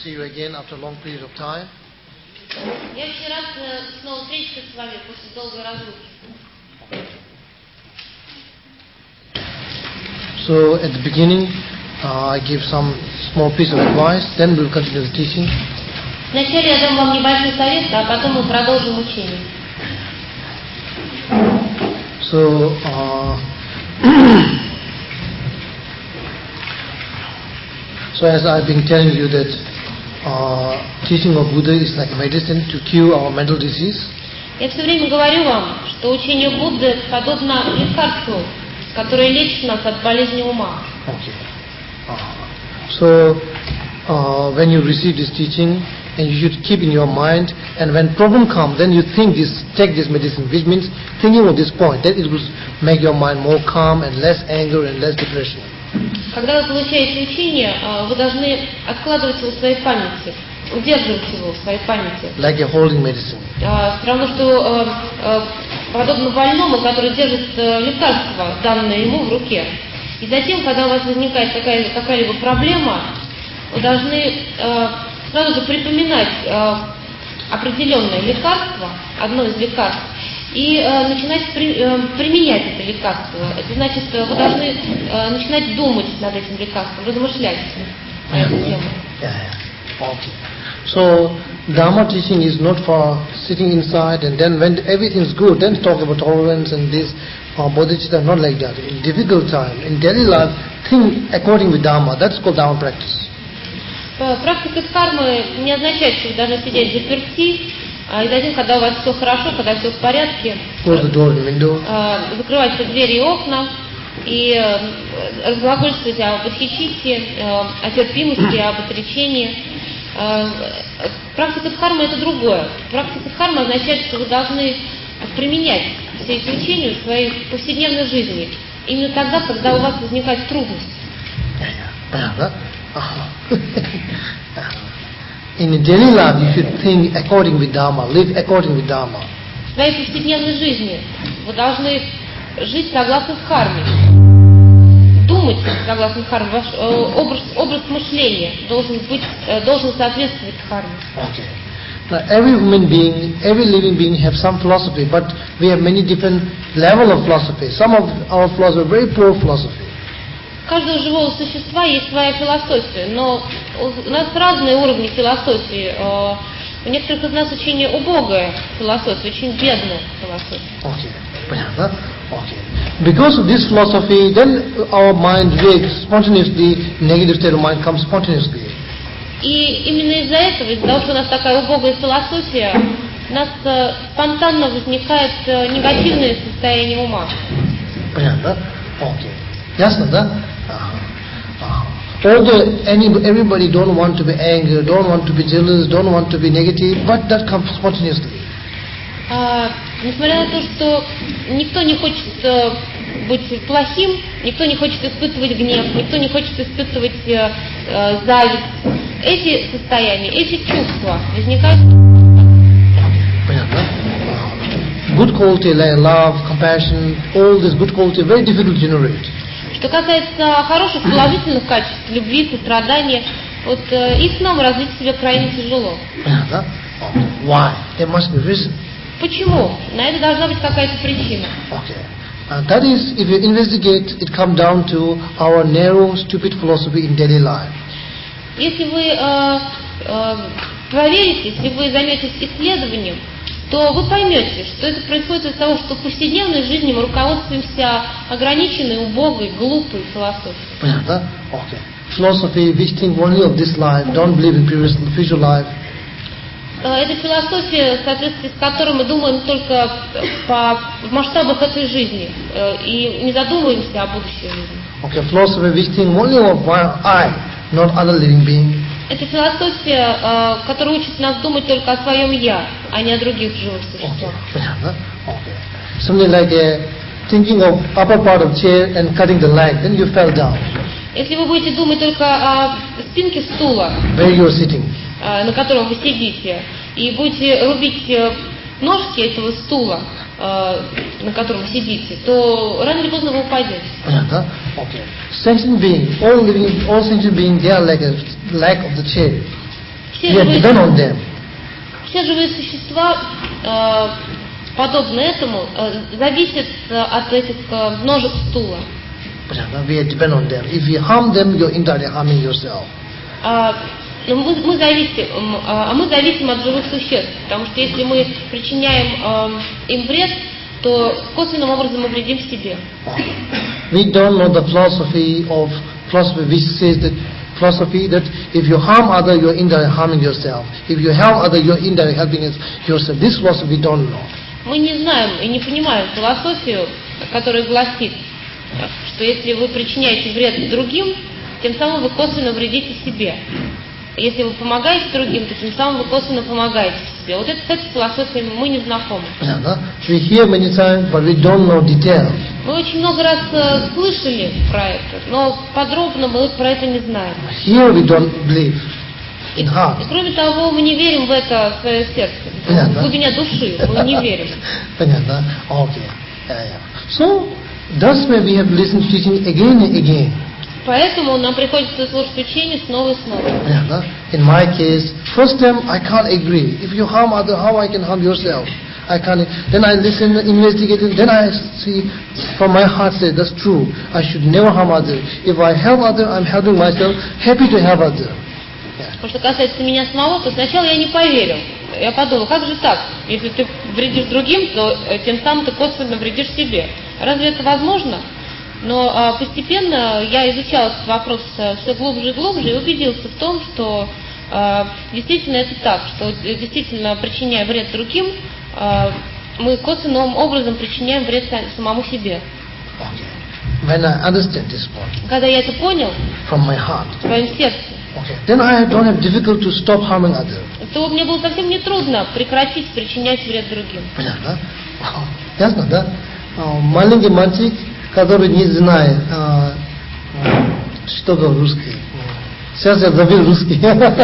see you again after a long period of time. Я очень рад снова встретиться с вами после долгой разлуки. So at the beginning, I give some small piece of advice. Then we'll continue the teaching. Вначале я дам вам небольшой совет, а потом мы продолжим учение. So as I've been telling you that teaching of Buddha is like medicine to cure our mental disease. Я все время говорю вам, что учение Будды подобно лекарству, которое лечит нас от болезни ума. Okay. So when you receive this teaching, and you should keep in your mind, and when problem comes, then you take this medicine, which means thinking of this point, that it will make your mind more calm and less anger and less depression. Когда вы получаете учение, вы должны откладывать его в своей памяти, удерживать его в своей памяти. Like a holding medicine. Все равно, что подобно больному, который держит лекарство, данное ему в руке. И затем, когда у вас возникает какая-либо проблема, вы должны сразу же припоминать определенное лекарство, одно из лекарств, и начинать применять это лекарство. Это значит, вы должны начинать думать над этим лекарством, размышлять на эту тему. Okay. So Dharma teaching is not for sitting inside and then when everything is good, then talk about tolerance and this bodhicitta, not like that. In difficult time, in daily life, think according with Dharma. That's called Dharma practice. Практика дхармы не означает, что вы должны сидеть заперти, и затем, когда у вас все хорошо, когда все в порядке, закрывать все двери и окна и разглагольствовать об бодхичитте, о терпимости, об отречении. Практика дхармы это другое. Практика дхармы означает, что вы должны применять все эти учения в своей повседневной жизни. Именно тогда, когда у вас возникают трудности. In daily life, you should think according with Dharma, live according with Dharma. В своей повседневной жизни вы должны жить согласно дхарме, думать согласно дхарме. Ваш образ мышления должен соответствовать дхарме. Okay. Now, every human being, every living being have some philosophy, but we have many different level of philosophy. Some of our philosophy are very poor philosophy. У каждого живого существа есть своя философия, но у нас разные уровни философии. У некоторых из нас очень убогая философия, очень бедная философия. Okay. Because of this philosophy, then our mind reacts spontaneously, negative state of mind comes spontaneously. И именно из-за этого, из-за того, что у нас такая убогая философия, у нас спонтанно возникает негативное состояние ума. Понятно? Okay. Ясно, да? Although everybody don't want to be angry, don't want to be jealous, don't want to be negative, but that comes spontaneously. Несмотря на то, что никто не хочет быть плохим, никто не хочет испытывать гнев, никто не хочет испытывать зависть, эти состояния, эти чувства возникают. Понятно? Good quality like love, compassion, all this good quality very difficult to generate. Что касается хороших положительных качеств, любви, сострадания, вот их нам развить в себе крайне тяжело. Why? There must be reason. Почему? На это должна быть какая-то причина. Okay. That is, if you investigate, it comes down to our narrow, stupid philosophy in daily life. Если вы проверите, если вы займетесь исследованием, то вы поймете, что это происходит из-за того, что в повседневной жизни мы руководствуемся ограниченной, убогой, глупой философией. Понятно? Okay. Philosophy which think only of this life, don't believe in future life. Это философия, в соответствии с которой мы думаем только в масштабах этой жизни и не задумываемся о будущей жизни. Okay, philosophy which think only of I, not other living being. Это философия, которая учит нас думать только о своем «я», а не о других живых существах. Okay. Something like thinking of upper part of chair and cutting the leg, then you fell down. Если вы будете думать только о спинке стула, where you are sitting, на котором вы сидите, и будете рубить ножки этого стула, на котором вы сидите, то рано или поздно вы упадете. Okay. Sentient being, all sentient beings, they are like a leg of the chair. Все We живые, depend on them. все живые существа, подобно этому, зависят от этих ножек стула. We depend on them. If you harm them, you're indirectly harming yourself. Мы зависим от живых существ, потому что если мы причиняем им вред, то косвенным образом мы вредим себе. We don't know the philosophy which says that if you harm other, you're indirectly harming yourself. If you help other, you're indirectly helping yourself. This philosophy we don't know. Мы не знаем и не понимаем философию, которая гласит, что если вы причиняете вред другим, тем самым вы косвенно вредите себе. Если вы помогаете другим, то тем самым вы косвенно помогаете себе. Вот с этой философией мы не знакомы. We hear many times, but we don't know detail. Мы очень много раз слышали про это, но подробно мы про это не знаем. Here we don't believe in heart. И кроме того, мы не верим в это в свое сердце. В глубине души мы не верим. Понятно? Okay. So, that's why we have listened to teaching again and again. Поэтому нам приходится слушать учение снова и снова. In my case, first time I can't agree. If you harm other, how I can harm yourself? I can't. Then I listen, investigate, then I see from my heart say that's true. I should never harm other. If I help other, I'm helping myself. Happy to help other. Что касается меня самого, то сначала я не поверил. Я подумал, как же так? Если ты вредишь другим, то тем самым ты косвенно вредишь себе. Разве это возможно? Но постепенно я изучал этот вопрос все глубже и глубже и убедился в том, что действительно это так, что действительно, причиняя вред другим, мы косвенным образом причиняем вред самому себе. When I understand this point, когда я это понял from my heart, в своем сердце, then I don't have difficulty to stop harming others. То мне было совсем не трудно прекратить причинять вред другим. Понятно? Ясно, да? Маленький мальчик, который не знает, что говорит русский. Сейчас я забыл русский.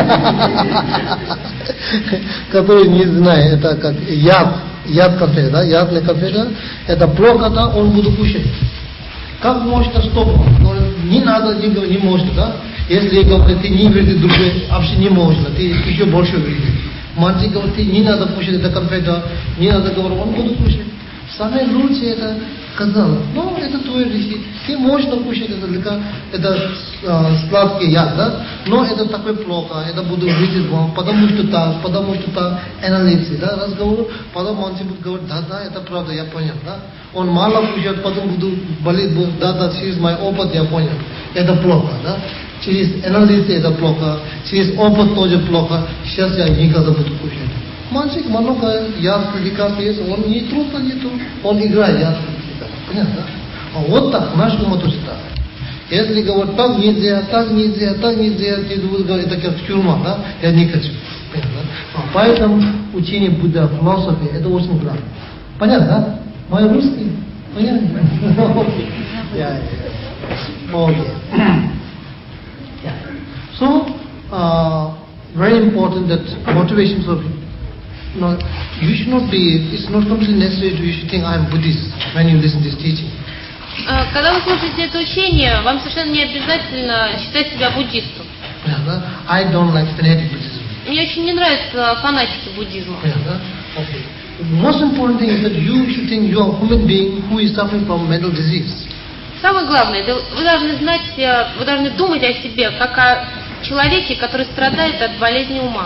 Который не знает, это как яд конфета, да? Ядная конфета, это плохо, да, он будет кушать. Как можно стопать? Не надо, не можно, да? Если говорит, ты не вредишь другой, вообще не можно, ты еще больше вредишь. Мальчик говорит, ты не надо кушать это конфета, не надо говорить, он будет кушать. Самое лучшее это сказал, ну это твой решение, ты можно кушать это лекарство, это сладкий яд, да? Но это такое плохо, это будет вредить вам, потому что так, анализы, да, разговор, потом мальчик будет говорить, да, это правда, я понял, да? Он мало кушает, потом будет болеть, да, через мой опыт я понял, это плохо, да? Через анализы это плохо, через опыт тоже плохо, сейчас я никогда буду кушать. Мальчик много лекарств есть, он не трудно, он играет лекарств. Понятно? А вот так, наш ум тоже так. Если говорят, так нельзя, ты будешь говорить, это как тюрьма, да? Я не хочу. Понятно? Поэтому учение Будда, философия, это очень главное. Понятно, да? Мой русский? Понятно? Okay. So, very important that motivations of you should not be, it's not completely necessary to, you should think I am Buddhist when you listen to this teaching. Когда вы слушаете это учение, вам совершенно не обязательно считать себя буддистом. I don't like fanatic Buddhism. Мне очень не нравятся фанатики буддизма. Okay. The most important thing is that you should think you are a human being who is suffering from mental disease. Самое главное, это вы должны знать, вы должны думать о себе как о человеке, который страдает от болезни ума.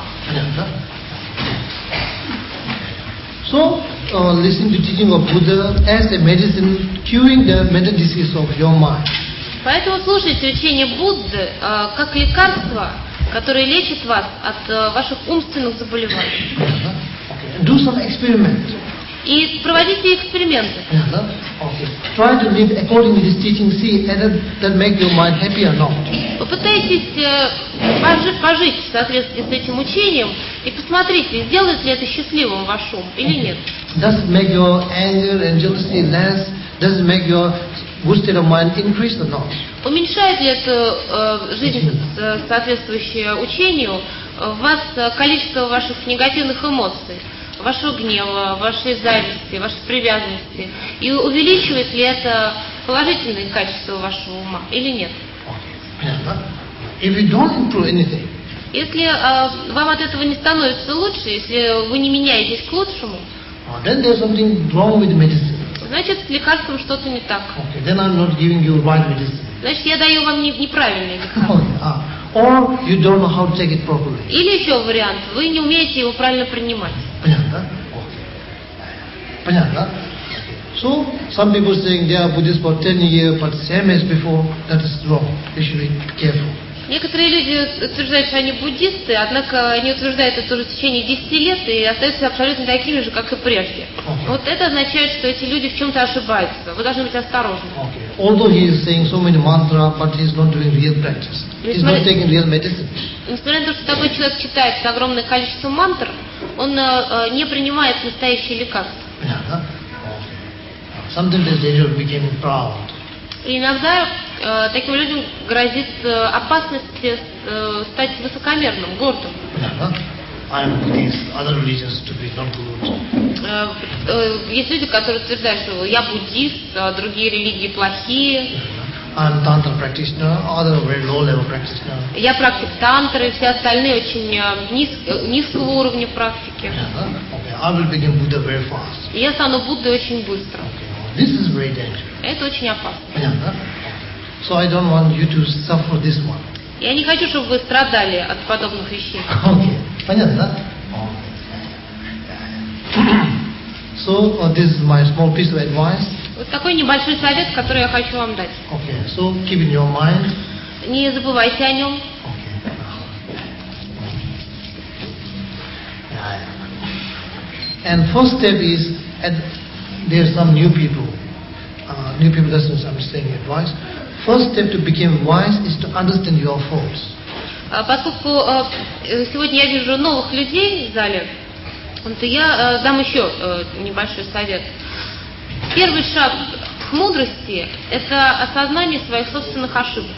So, listening to teaching of Buddha as a medicine curing the mental disease of your mind. Поэтому слушайте учение Будды как лекарство, которое лечит вас от ваших умственных заболеваний. Do some experiment. И проводите эксперименты. Try to live according to this teaching, see whether that make your mind happy or not. Попытайтесь пожить в соответствии с этим учением и посмотрите, сделает ли это счастливым ваш ум или нет. Does it make your anger and jealousy less? Does it make your good state of mind increase or not? Уменьшает ли это жизнь, соответствующая учению, в вас количество ваших негативных эмоций, вашего гнева, вашей зависти, вашей привязанности? И увеличивает ли это положительные качества вашего ума или нет? If you don't improve anything, Если вам от этого не становится лучше, если вы не меняетесь к лучшему, then there's something wrong with medicine. значит, с лекарством что-то не так. Okay, then I'm not giving you right medicine. Значит, я даю вам неправильное лекарство. Okay, or you don't know how to take it properly. Или еще вариант, вы не умеете его правильно принимать. Понятно? Понятно? So, some people saying they are Buddhists for 10 years, but same as before, that is wrong. You should be careful. Некоторые люди утверждают, что они буддисты, однако они утверждают это уже в течение 10 лет и остаются абсолютно такими же, как и прежде. Вот это означает, что эти люди в чем-то ошибаются. Вы должны быть осторожны. Okay. Although he is saying so many mantras, but he is not doing real practice. He is not taking real medicine. Несмотря на то, что такой человек читает огромное количество мантр, он не принимает настоящие лекарства. Понятно? Sometimes the danger of becoming proud. И иногда таким людям грозит опасность стать высокомерным, гордым. Есть люди, которые утверждают, что я буддист, а другие религии плохие. Я практик тантры, все остальные очень низкого уровня практики. И я стану Буддой очень быстро. This is very dangerous. Это очень опасно. So I don't want you to suffer this one. Я не хочу, чтобы вы страдали от подобных вещей. Okay. Понятно? So this is my small piece of advice. Вот такой небольшой совет, который я хочу вам дать. Okay. So keep in your mind. Не забывайте о нем. Okay. And first step is there are some new people. That's what I'm saying advice. First step to become wise is to understand your faults. Поскольку сегодня я вижу новых людей в зале, то я дам еще небольшой совет. Первый шаг к мудрости – это осознание своих собственных ошибок.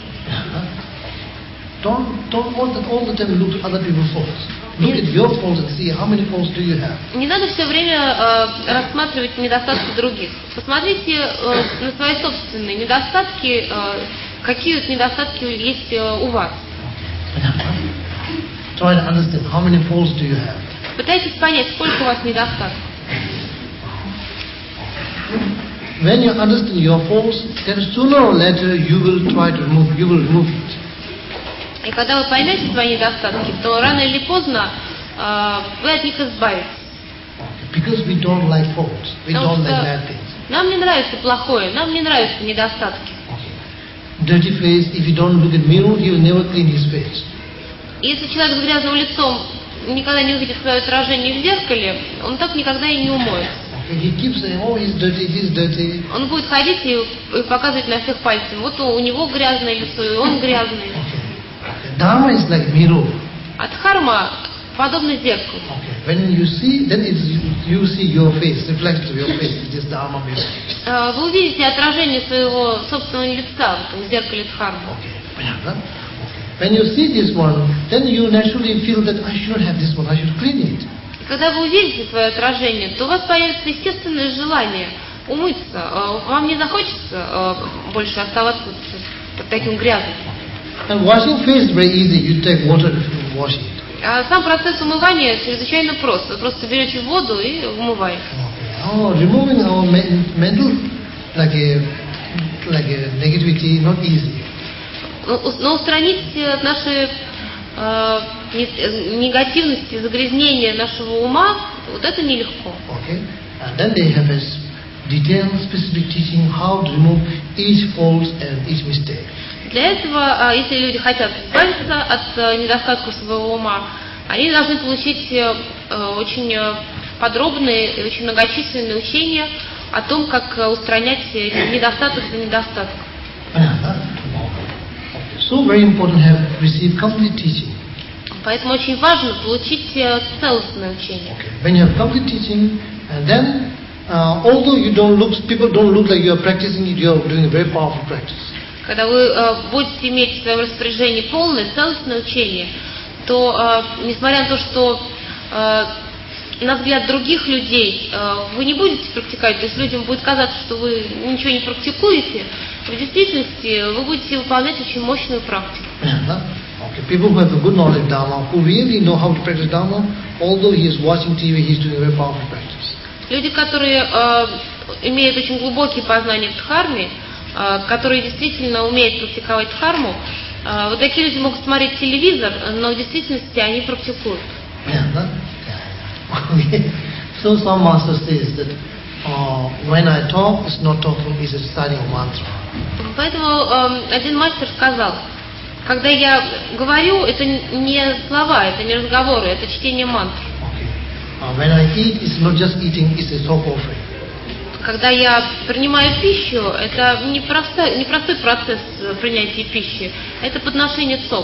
Don't all the time look at other people's faults. Look at your faults and see how many faults do you have. Не надо все время рассматривать недостатки других. Посмотрите на свои собственные недостатки, какие недостатки есть у вас. Try to understand how many faults do you have. Пытайтесь понять, сколько у вас недостатков. When you understand your faults, then sooner or later you will remove it. И когда вы поймете свои недостатки, то рано или поздно вы от них избавитесь. Because we don't like faults, we don't like bad things. Нам не нравится плохое, нам не нравятся недостатки. Dirty face, if you don't look at mirror, he will never clean his face. Если человек с грязным лицом никогда не увидит свое отражение в зеркале, он так никогда и не умоется. He keeps saying, oh, he's dirty. Он будет ходить и показывать на всех пальцем. Вот у него грязное лицо, и он грязный. Dharma is like mirror. А дхарма подобно зеркалу. When you see, then you see your face, reflection of your face. It is Dharma mirror. Вы увидите отражение своего собственного лица в зеркале дхармы. When you see this one, then you naturally feel that I should have this one, I should clean it. Когда вы увидите свое отражение, то у вас появится естественное желание умыться. Вам не захочется больше оставаться таким грязным. And washing face is very easy. You take water and wash it. А сам процесс умывания чрезвычайно прост. Вы просто берете воду и умываете. Removing our mental like a negativity not easy. Но устранить наши негативности, загрязнения нашего ума, вот это нелегко. Okay. And then they have a detailed, specific teaching how to remove each fault and each mistake. Для этого, если люди хотят избавиться от недостатков своего ума, они должны получить очень подробные и очень многочисленные учения о том, как устранять недостаток за недостатком. So very important have received complete teaching. Поэтому очень важно получить целостное учение. When you have complete teaching, and then although people don't look like you are practicing it, you are doing a very powerful practice. Когда вы будете иметь в своем распоряжении полное, целостное учение, то, несмотря на то, что на взгляд других людей вы не будете практиковать, то есть людям будет казаться, что вы ничего не практикуете, в действительности вы будете выполнять очень мощную практику. Okay, people who have a good knowledge of Dharma, who really know how to practice Dharma, although he is watching TV, he is doing a very powerful practice. Люди, которые имеют очень глубокие познания в дхарме, которые действительно умеют практиковать дхарму, вот такие люди могут смотреть телевизор, но в действительности они практикуют. Okay. So some master says that when I talk, it's not talking, it's reciting a mantra. Поэтому один мастер сказал, когда я говорю, это не слова, это не разговоры, это чтение мантр. Okay. When I eat, it's not just eating, it's a soul offering. Когда я принимаю пищу, это не простой процесс принятия пищи, это подношение цок.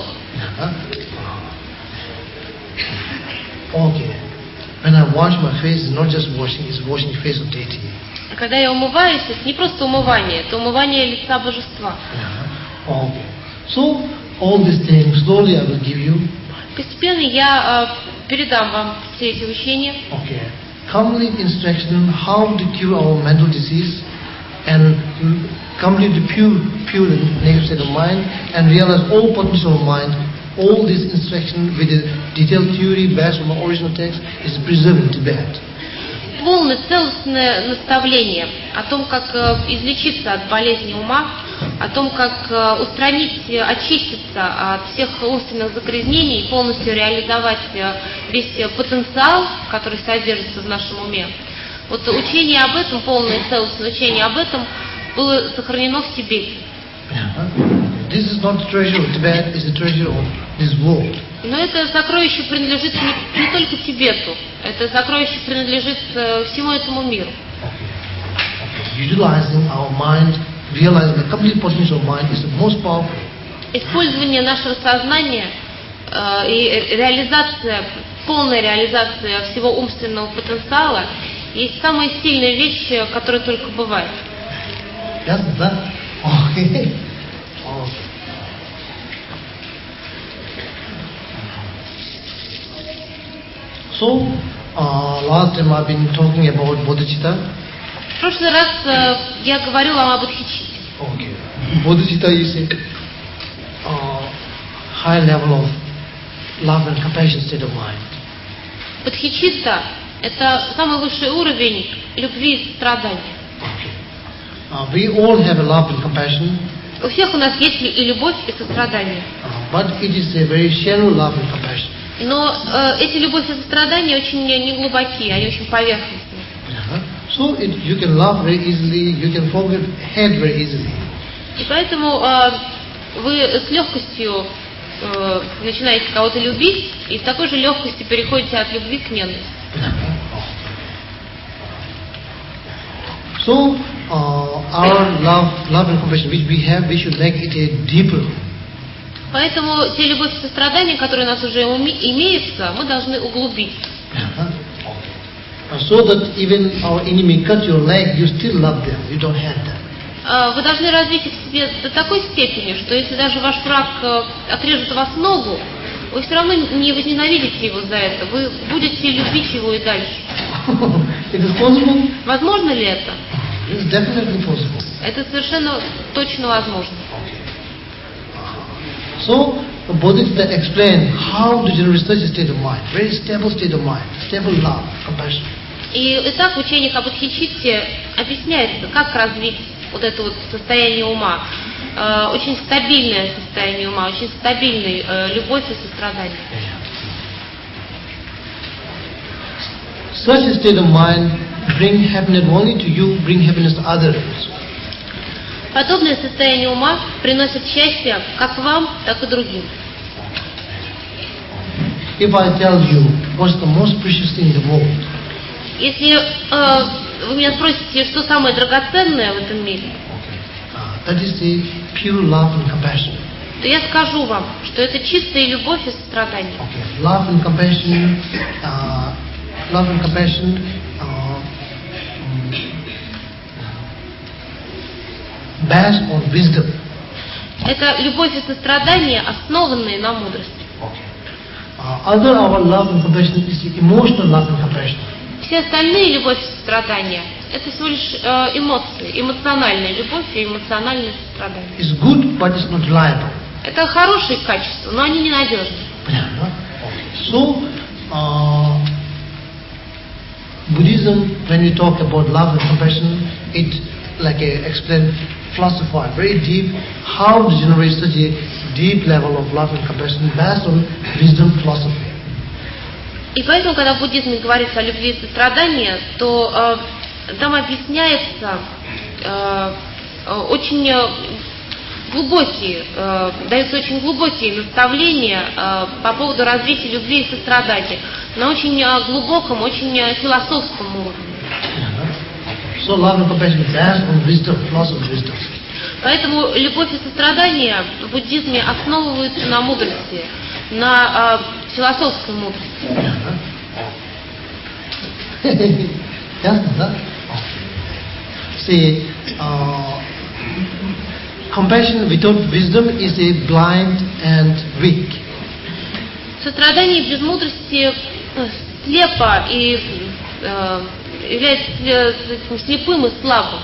Okay. When I wash my face, it's not just washing, it's washing the face of deity. Когда я умываюсь, это не просто умывание, это умывание лица божества. Okay. So all these things slowly I will give you. Постепенно я передам вам все эти учения. Okay. Complete instruction how to cure our mental disease and completely pure the negative state of mind and realize all potential of mind. All this instruction with a detailed theory based on the original text is preserved in Tibet. Полное целостное наставление о том, как излечиться от болезни ума, о том, как устранить, очиститься от всех умственных загрязнений и полностью реализовать весь потенциал, который содержится в нашем уме. Вот учение об этом, полное целостное учение об этом было сохранено в Тибете. This is not the treasure of Tibet, it's the treasure of this world. Но это сокровище принадлежит не только Тибету, это сокровище принадлежит всему этому миру. Utilizing our mind, realizing the complete potential of mind is the most powerful. Использование нашего сознания и полная реализация всего умственного потенциала есть самая сильная вещь, которая только бывает. Yes, that? Okay. So, last time I've been talking about bodhicitta. В прошлый раз я говорила вам об бодхичитте. Okay. Bodhicitta is a high level of love and compassion state of mind. Бодхичитта – это самый высший уровень любви и страдания. Okay. We all have a love and compassion. У всех у нас есть и любовь, и сострадание. But it is a very shallow love and compassion. Но эти любовь и сострадание очень неглубокие, они очень поверхностные. So you can love very easily, you can forget hate very easily. И поэтому вы с легкостью начинаете кого-то любить, и с такой же легкостью переходите от любви к ненависти. So our love and compassion which we have, we should make it a deeper. Поэтому те любовь и сострадания, которые у нас уже имеются, мы должны углубить. So that even our enemy cut your leg, you still love them, you don't hate them. Вы должны развить их в себе до такой степени, что если даже ваш враг отрежет у вас ногу, вы все равно не возненавидите его за это, вы будете любить его и дальше. It is possible? Возможно ли это? It is definitely possible. Это совершенно точно возможно. So, the Bodhicitta explained how to generate such a state of mind, very stable state of mind, stable love, compassion. И итак, в учениях об бодхичитте объясняется, как развить вот это вот состояние ума, очень стабильное состояние ума, очень стабильной любовь и сострадание. Such a state of mind bring happiness only to you, bring happiness to others. Подобное состояние ума приносит счастье как вам, так и другим. If I tell you what's the most precious thing in the world, если вы меня спросите, что самое драгоценное в этом мире, that is the pure love and compassion. то я скажу вам, что это чистая любовь и сострадание. Okay. Love and compassion, based on wisdom. Это любовь и сострадание, основанные на мудрости. Other our love and compassion is emotional love and compassion. Все остальные любовь и сострадание – это всего лишь эмоции, эмоциональная любовь и эмоциональное сострадание. It's good, but it's not reliable. Это хорошие качества, но они ненадежны. So, Buddhism, when you talk about love and compassion, it like explained, philosophy, very deep, how to generate such a deep level of love and compassion based on wisdom philosophy. И поэтому, когда в буддизме говорится о любви и сострадании, то там объясняется очень глубокие, даются очень глубокие наставления по поводу развития любви и сострадания на очень глубоком, очень философском уровне. So love and compassion is based on wisdom, philosophy, wisdom. Поэтому любовь и сострадание в буддизме основываются на мудрости, на философской мудрости. Ясно, да? See, compassion without wisdom is a blind and weak. Сострадание без мудрости слепо и является слепым и слабым.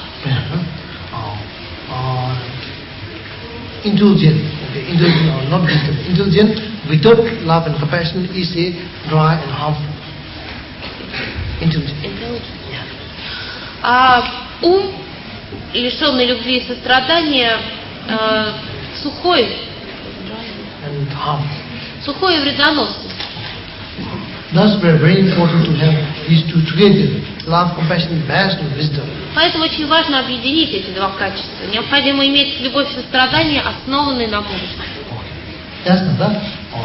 Indulgent, indulgent, not wisdom. Indulgent without love and compassion is a dry and harmful. Indulgent. Yeah. А ум, лишенный любви и сострадания, сухой, and harmful. Сухой и вредоносный. Thus, very important to have these two together: love, compassion, based on wisdom. Поэтому очень важно объединить эти два качества. Необходимо иметь любовь и сострадание, основанные на мудрости. Ясно, да?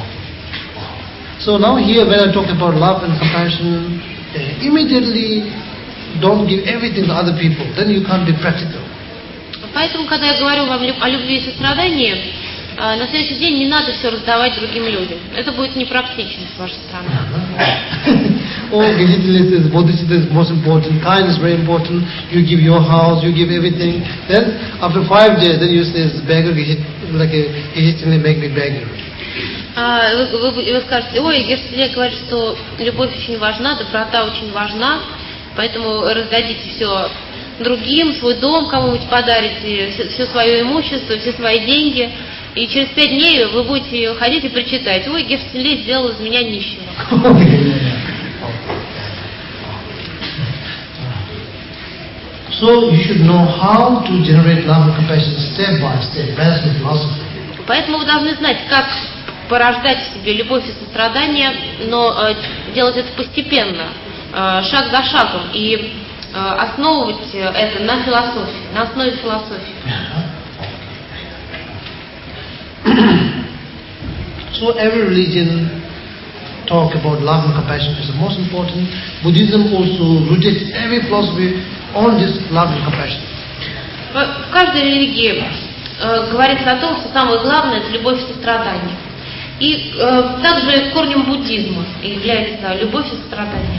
So now here, when I talk about love and compassion, immediately don't give everything to other people. Then you can't be practical. Поэтому, когда я говорю вам о любви и сострадании, на следующий день не надо все раздавать другим людям. Это будет непрактично с вашей стороны. Oh, Gajitlis is Bodhicitta is most important, kindness is very important, you give your house, you give everything. Then after 5 days, then you say, beggar, like a Gajitlis make me beggar. Вы скажете, ой, Герцеле говорит, что любовь очень важна, доброта очень важна, поэтому раздадите все другим, свой дом кому-нибудь подарите, все свое имущество, все свои деньги. И через 5 дней вы будете ходить и причитать, ой, Герцеле сделал из меня нищего. So you should know how to generate love and compassion step by step, based on philosophy. Поэтому вы должны знать, как порождать в себе любовь и сострадание, но делать это постепенно, шаг за шагом, и основывать это на философии, на основе философии. So every religion talk about love and compassion is the most important. Buddhism also rooted every philosophy on this love and compassion. В каждой религии говорится о том, что самое главное – это любовь и сострадание. И также корнем буддизма является любовь и сострадание.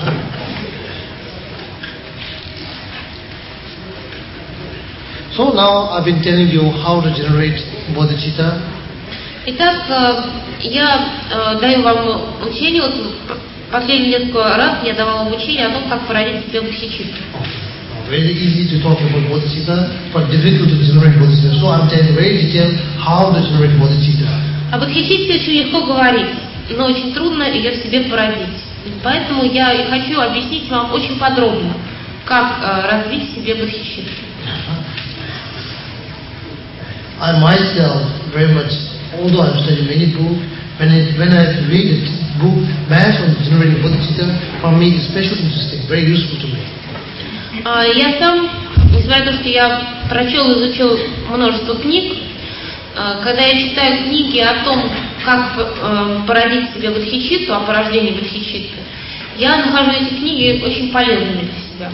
So now I've been telling you how to generate bodhicitta. Итак, я даю вам учение, вот последние несколько раз я давала обучение о том, как породить себе бодхичитту. Very easy to talk about bodhicitta, but difficult to generate bodhicitta. So I'm telling very detailed how to generate bodhicitta. О бодхичитте очень легко говорить, но очень трудно ее в себе породить. Поэтому я и хочу объяснить вам очень подробно, как развить в себе бодхичитту. I myself very much, although I've studied many books, when I read a book based on generating bodhicitta, for me it's especially interesting, very useful to me. Я сам, несмотря на то, что я прочел и изучил множество книг, когда я читаю книги о том, как породить себе бодхичитту, о порождении бодхичитты, я нахожу эти книги очень полезными для себя.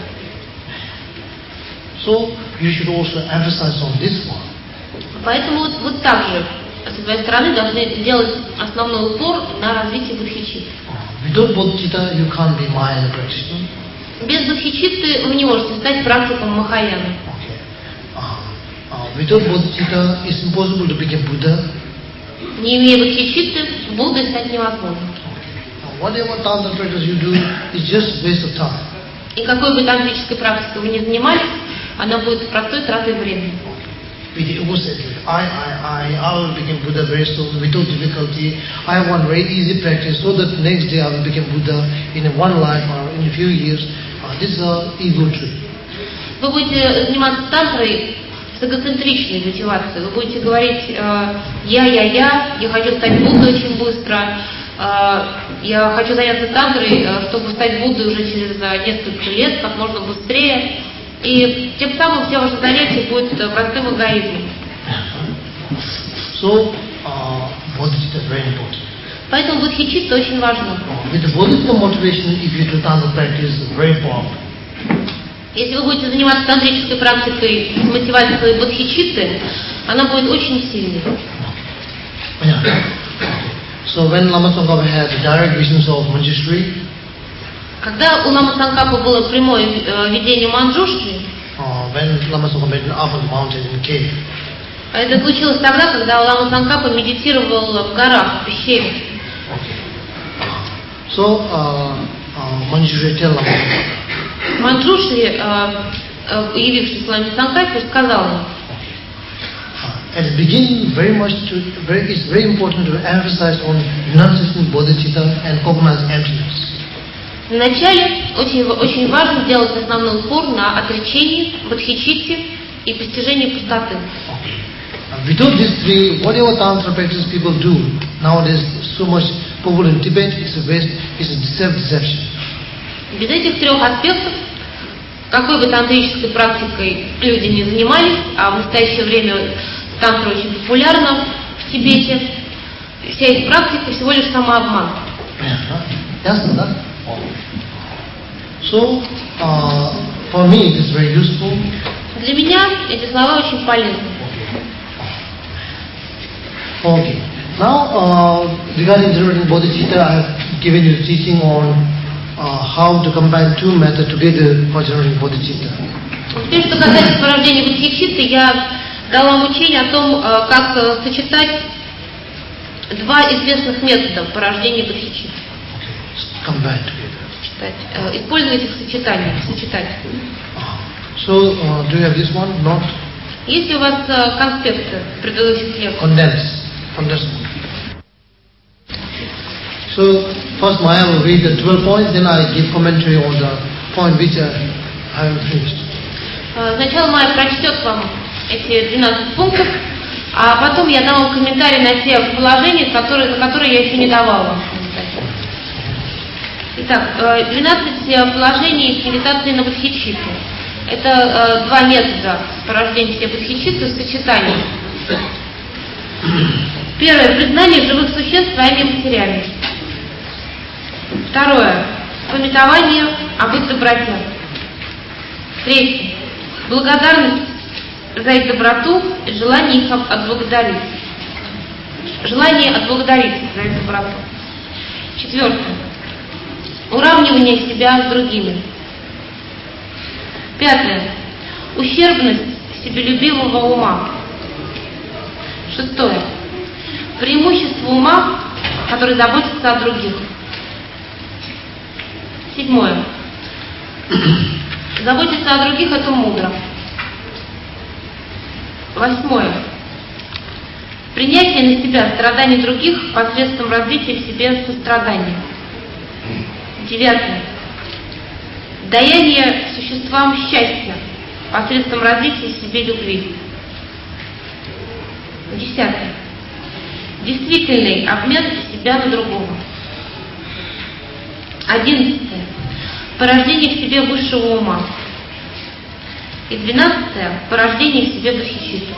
So you should also emphasize on this one. Поэтому вот так же со своей стороны должны делать основной упор на развитие бодхичитты. Without bodhicitta, you can't be Mahayana practitioner. Без бодхичитты вы не можете стать практиком Махаяны. Without bodhicitta, it's impossible to become Buddha. Не имея бодхичитты, Буддой стать невозможно. Whatever tantra practice you do is just waste of time. И какой бы тантрической практикой вы ни занимались, она будет простой тратой времени. with egocentric. I will become Buddha very soon without difficulty. I want very easy practice so that next day I will become Buddha in one life or in a few years. This is an ego trip. Вы будете заниматься тантрой с эгоцентричной мотивацией. Вы будете говорить я хочу стать Буддой очень быстро, я хочу заняться тантрой, чтобы стать Буддой уже через несколько лет, как можно быстрее. И тем самым все ваши занятия будут простым эгоизмом. So, bodhicitta is very important. Поэтому бодхичитта очень важно. With the bodhicitta motivation, if you do tantra practice, very powerful. Если вы будете заниматься тантрической практикой с мотивацией бодхичитты, она будет очень сильной. So when Lama Tsongkhapa had direct visions of Manjushri, когда у Ламы Цангкапы было прямое видение Манджушри, when Lama Tsongkhapa meditated up on the mountain in a cave, это случилось тогда, когда Лама Цангкапа медитировал в горах, в пещере. So Manjushri tell Lama Tsongkhapa. Манджушри, явившись Ламе Цангкапе, сказал ему. At the beginning, it's very important to emphasize on renunciation, bodhicitta, and cognize emptiness. Вначале очень важно делать основной упор на отречении, бодхичитте и постижении пустоты. Without these three, whatever tantra practice people do nowadays, so much popular in Tibet, it's a waste, it's a self-deception. Без этих трех аспектов, какой бы тантрической практикой люди не занимались, а в настоящее время тантра очень популярна в Тибете, вся их практика всего лишь самообман. Ясно, да? So, for me it is very useful. Для меня эти слова очень полезны. Okay. Now, regarding generating bodhicitta, I have given you the teaching on how to combine two methods together for generating bodhicitta. Теперь, что касается порождения бодхичитты, я дал вам учение о том, как сочетать два известных метода порождения бодхичитты. Combine together. Использовать их сочетать. So, do you have this one? Not? Есть ли у вас конспекты предыдущих лекций? Condense. So, first Maya will read the 12 points, then I give commentary on the point which I haven't finished. Сначала Майя прочтет вам эти 12 пунктов, а потом я дам вам комментарий на те положения, на которые я еще не давала вам комментарий. Итак, 12 положений медитации на бодхичитту. Это два метода порождения себе бодхичитты в сочетании. Первое. Признание живых существ своими матерями. Второе. Памятование об их доброте. Третье. Благодарность за их доброту и желание их отблагодарить. Желание отблагодарить за их доброту. Четвертое. Уравнивание себя с другими. Пятое. Ущербность себелюбивого ума. Шестое. Преимущество ума, который заботится о других. Седьмое. Заботиться о других – это мудро. Восьмое. Принятие на себя страданий других посредством развития в себе сострадания. Девятое. Даяние существам счастья посредством развития в себе любви. Десятое. Действительный обмен себя на другого. 11. Порождение в себе высшего ума. И 12. Порождение в себе бодхичитты.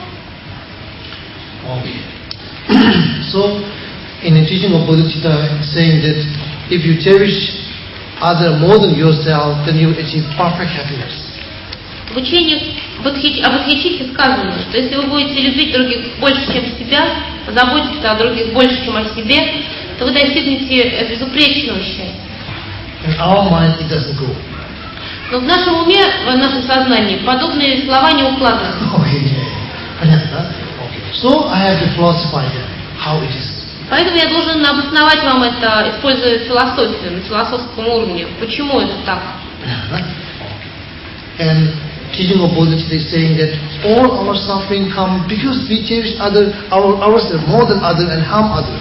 So, in the teaching of bodhicitta, saying that if you cherish other more than yourself, then you achieve perfect happiness. В учении о бодхичитте сказано, что если вы будете любить других больше, чем себя, заботиться о других больше, чем о себе, то вы достигнете безупречного счастья. In our mind, it doesn't go. Но в нашем уме, в нашем сознании подобные слова не укладываются. Понятно? So I have to philosophize how it is. Поэтому я должен обосновать вам это, используя философию, на философском уровне. Почему это так? And teaching of Bodhicitta is saying that all our suffering come because we cherish ourselves more than other and harm other.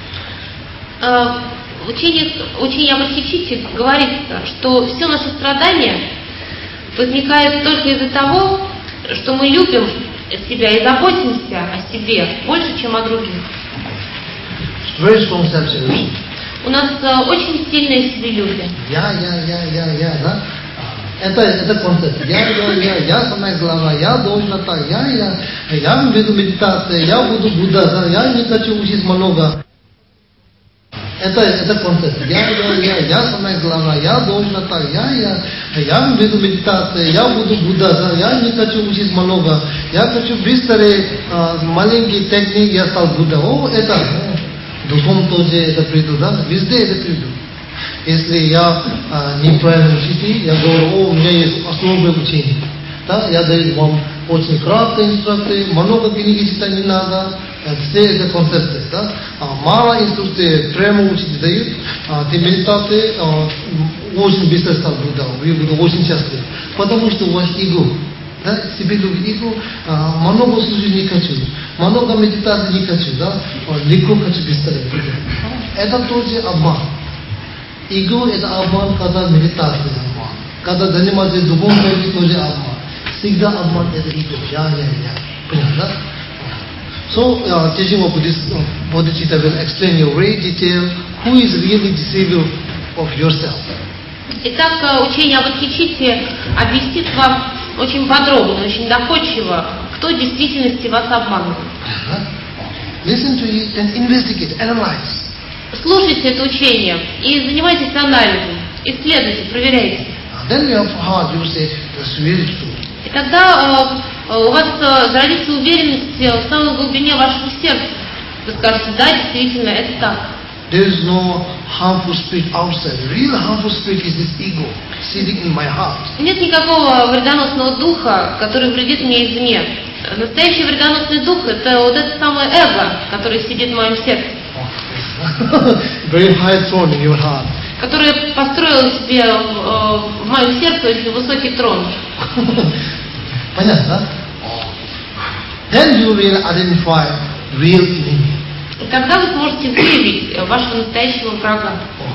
Учение о Бодхичитте говорится, что все наше страдание возникает только из-за того, что мы любим себя и заботимся о себе больше, чем о других. Very strong self-delusion. У нас очень сильное себелюбие. Да? Это концепт. Я самая главная, я должна так, я веду медитацию, я буду Будда, да, я не хочу учить много. Это концепт. Я самая главная, я должна так, я веду медитацию, я буду Будда, да, я не хочу учить много. Я хочу быстрые, маленькие техники, я стал Будда. Это духом тоже это приду, да? Везде это приду. Если я неправильно учитель, я говорю, у меня есть особое учение. Да? Я даю вам очень краткие инструкции, много книги читать не надо. Все это концепты. Да? Мало инструкций прямо учитель дают. Ты медитации очень быстро стал Будда. Вы будете очень счастливы. Потому что у вас эго. Да, себе любит эго, много служить не хочу, много медитации не хочу, да, легко хочу быстрее. Это тоже обман. Эго это обман, когда медитация обман, когда заниматься духовной тоже обман. Всегда обман это эго. Я. Понятно, да? So, teaching of Bodhicitta will explain in great detail who is really deceiver of yourself. Итак, учение о Бодхичитте объяснит вам очень подробно, очень доходчиво, кто в действительности вас обманывает. Listen to it and investigate, analyze. Слушайте это учение и занимайтесь анализом, исследуйте, проверяйте. Then your heart, you say, that's really true. И тогда у вас зародится уверенность в самой глубине вашего сердца. Вы скажете, да, действительно, это так. There is no harmful spirit outside. Real harmful spirit is this ego sitting in my heart. Нет никакого вредоносного духа, который вредит мне извне. Настоящий вредоносный дух – это вот это самое эго, которое сидит в моем сердце. Very high throne in your heart. Которое построило себе в моем сердце очень высокий трон. Понятно, да? Then you will identify real enemy. И тогда вы сможете выявить вашего настоящего врага.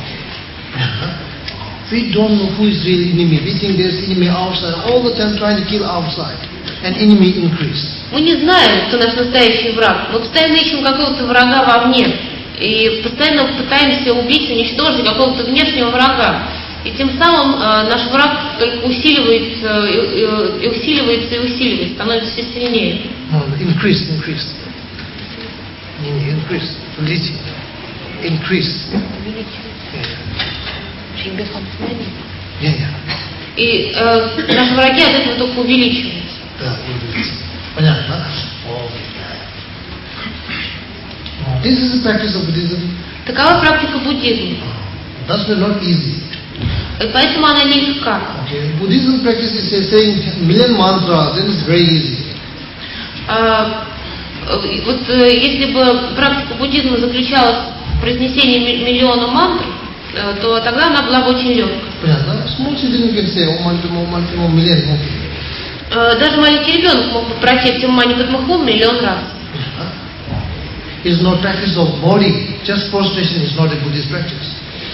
We don't know who is real enemy. We think there's enemy outside. All the time trying to kill outside. And enemy increase. Мы не знаем, кто наш настоящий враг. Мы постоянно ищем какого-то врага вовне. И постоянно пытаемся убить, уничтожить какого-то внешнего врага. И тем самым наш враг только усиливается, и усиливается, становится все сильнее. Increase. И наши враги от этого только увеличиваются. Да, понятно. This is the practice of Buddhism. Такова практика буддизма. That's not easy. И поэтому она нелегка. Okay. Buddhism practice is saying million mantras, then it's very easy. Вот если бы практика буддизма заключалась в произнесении миллиона мантр, то тогда она была бы очень легкой. Понятно. Small children can say, Om million. Даже маленький ребенок мог бы прочесть Om Mani Padme Hum миллион раз. Is not practice of body. Just prostration is not a Buddhist practice.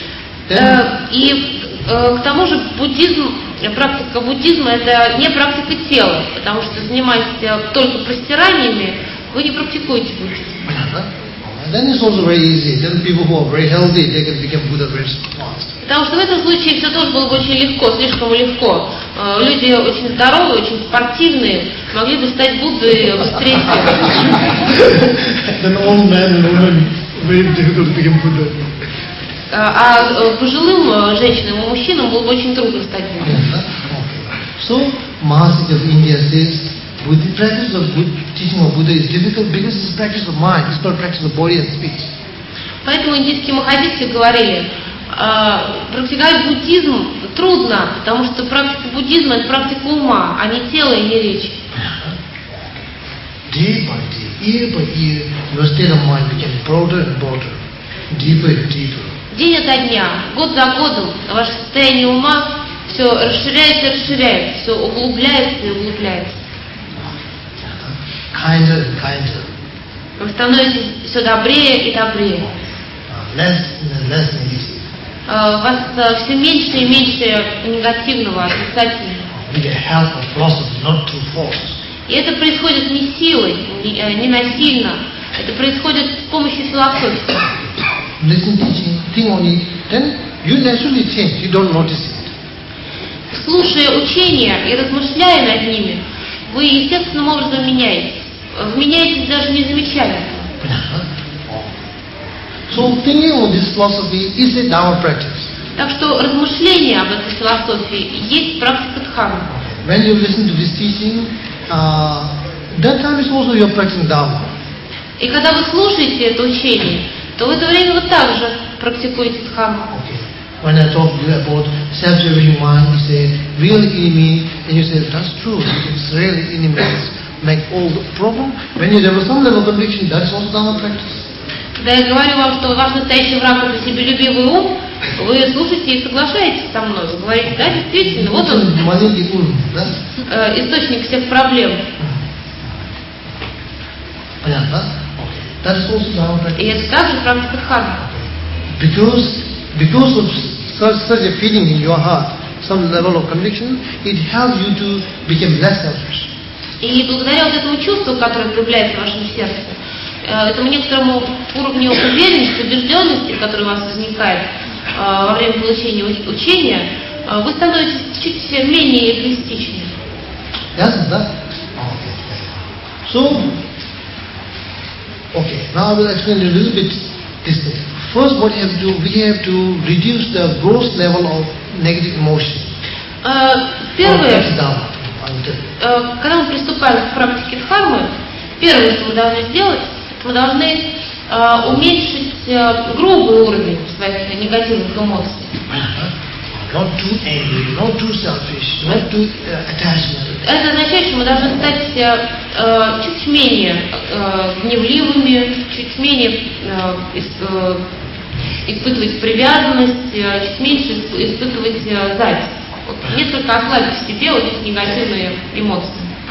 И к тому же практика буддизма это не практика тела, потому что занимаясь только простираниями, вы не практикуете буддизм. Then it's also very easy. Then people who are very healthy, they can become Buddha very fast. Потому что в этом случае все тоже было бы очень легко, слишком легко. Люди очень здоровые, очень спортивные, могли бы стать Буддой быстрее всех. Then old men and women, very difficult to become Buddha. А пожилым женщинам и мужчинам было бы очень трудно стать Буддой. So, Mahasi of India says, the practice of teaching of Buddha is difficult because it's practice of mind, it's not practice of body and speech. Поэтому индийские махадисты говорили, практиковать буддизм трудно, потому что практика буддизма это практика ума, а не тела и не речи. Day by day, year by year, your state of mind became broader and broader, deeper and deeper. День ото дня, год за годом, ваше состояние ума все расширяется и расширяется, все углубляется и углубляется. Kinder and kinder. Вы становитесь все добрее и добрее. Less and less negative. У вас все меньше и меньше негативного, отрицательного. With the help of philosophy, not through force. И это происходит не силой, не насильно. Это происходит с помощью философии. Listen, teaching, think on it, then you naturally change. You don't notice it. Слушая учения и размышляя над ними, вы естественным образом меняетесь. Вы меняетесь даже не замечая этого. So thinking on this philosophy is a Dharma practice. Так что размышление об этой философии есть практика дхармы. When you listen to this teaching, that time is also your practicing Dharma. И когда вы слушаете это учение, то в это время вы также практикуете дхарму. Okay. When I talk to you about self-serving mind, you say real enemy, and you say that's true. It's really enemy make all the problem. When you have some level of conviction, that's also Dharma practice. Когда я говорю вам, что ваш настоящий враг это себелюбивый ум, вы слушаете и соглашаетесь со мной. Вы говорите, да, действительно, вот он, источник всех проблем. Понятно? That is also Dharma practice. И это также практика дхармы. Because of such a feeling in your heart, some level of conviction, it helps you to become less selfish. И благодаря вот этому чувству, которое появляется в вашем сердце, этому некоторому уровню уверенности, убежденности, который у вас возникает во время получения учения, вы становитесь чуть менее эгоистичны. Yes, that. So, okay. Now I will explain a little bit this thing. First, what we have to reduce the gross level of negative emotion. Первое, когда мы приступаем к практике дхармы, первое, что мы должны сделать, мы должны уменьшить грубый уровень своих негативных эмоций. Not too angry, not too selfish, not too attachment. Это означает, что мы должны стать чуть менее гневливыми, чуть менее испытывать привязанность, чуть меньше испытывать зависть. Вот, несколько ослабить в себе вот эти негативные эмоции.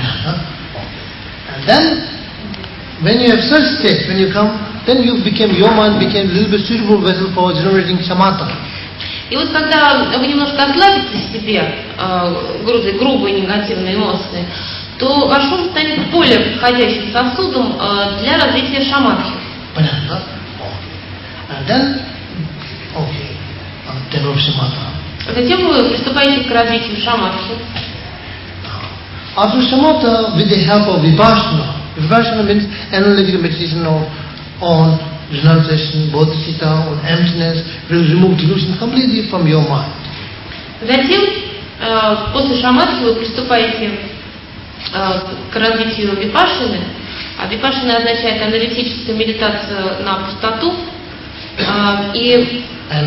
And then, when you have such state, when you come, then your mind became a little bit suitable vessel for generating shamatha. И вот когда вы немножко ослабите в себе грубые негативные эмоции, то ваш ум станет более подходящим сосудом для развития шаматхи. Понятно? And then, develop shamatha. Затем вы приступаете к развитию шаматхи. After shamatha, with the help of vipassana, vipassana means analytical meditation on renunciation, bodhicitta, on emptiness, will remove delusion completely from your mind. Затем, после шаматхи вы приступаете к развитию випашаны, а випашана означает аналитическая медитация на пустоту и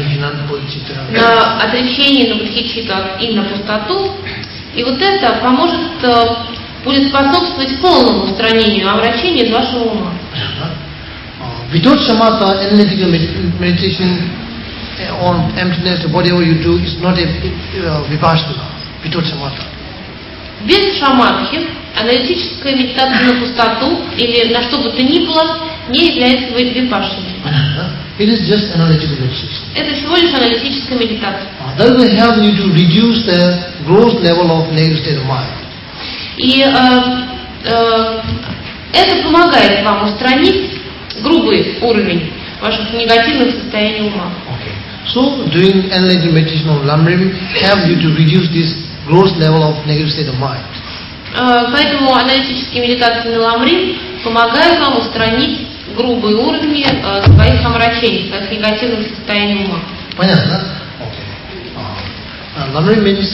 на отречение, на бодхичитту и на пустоту. И вот это поможет, будет способствовать полному устранению омрачения из вашего ума. Without shamatha, analytical meditation on emptiness, whatever you do, is not a vipassana. Without shamatha. Без шаматхи аналитическая медитация на пустоту или на что бы то ни было не является випашаной. It is just analytical meditation. Это всего лишь аналитическая медитация. That will help you to reduce the gross level of negative state of mind. И это помогает вам устранить грубый уровень ваших негативных состояний ума. So, doing analytical meditation on Lamrim help you to reduce this gross level of negative state of mind. Поэтому аналитические медитации на Ламрим помогают вам устранить грубые уровни своих омрачений, своих негативных состояний ума. Понятно? Lamrim means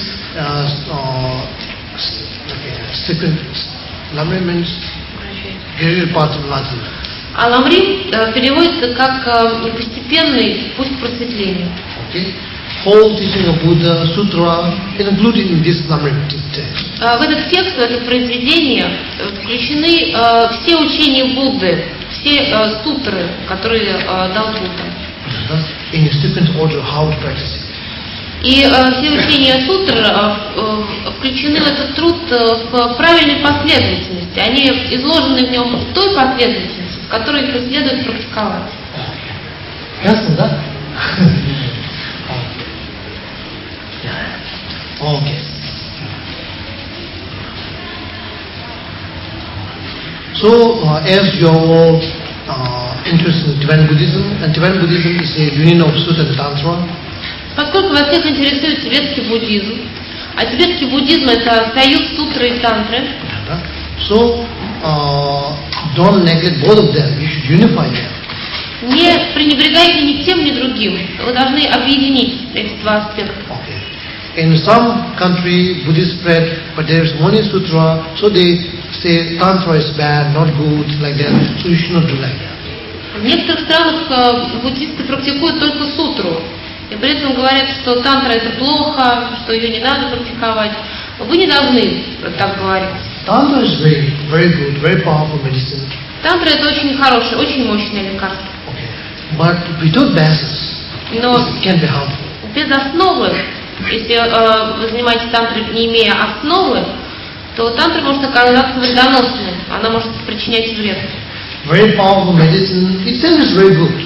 Lamrim means gradual path of enlightenment. А Ламрим переводится как постепенный путь к просветлению. Whole teaching of Buddha, Sutra, is included in this Lamrim text. В этот текст, в это произведение включены все учения Будды, все сутры, которые дал Будда. In a different order, how to practice it. И все учения сутр включены в этот труд в правильной последовательности. Они изложены в нем в той последовательности, в которой их следует практиковать. Ясно, да? Okay. So, as you are all interested in Tibetan Buddhism, and Tibetan Buddhism is a union of Sutta and Tantra. Поскольку вас всех интересует тибетский буддизм, а тибетский буддизм это союз сутры и тантры, so don't neglect both of them. You should unify them. Не пренебрегайте ни тем, ни другим. Вы должны объединить эти два аспекта. Okay. In some country, Buddhists spread, but there is only sutra, so they say tantra is bad, not good, like that. So you should not do like that. В некоторых странах буддисты практикуют только сутру, и при этом говорят, что тантра это плохо, что ее не надо практиковать. Вы не должны так говорить. Tantra is very, very good, very powerful medicine. Тантра это очень хорошее, очень мощное лекарство. Okay. But without basis, Но it can be harmful. без основы, если вы занимаетесь тантрой, не имея основы, то тантра может оказаться вредоносной, она может причинять вред. Very powerful medicine, itself is very good.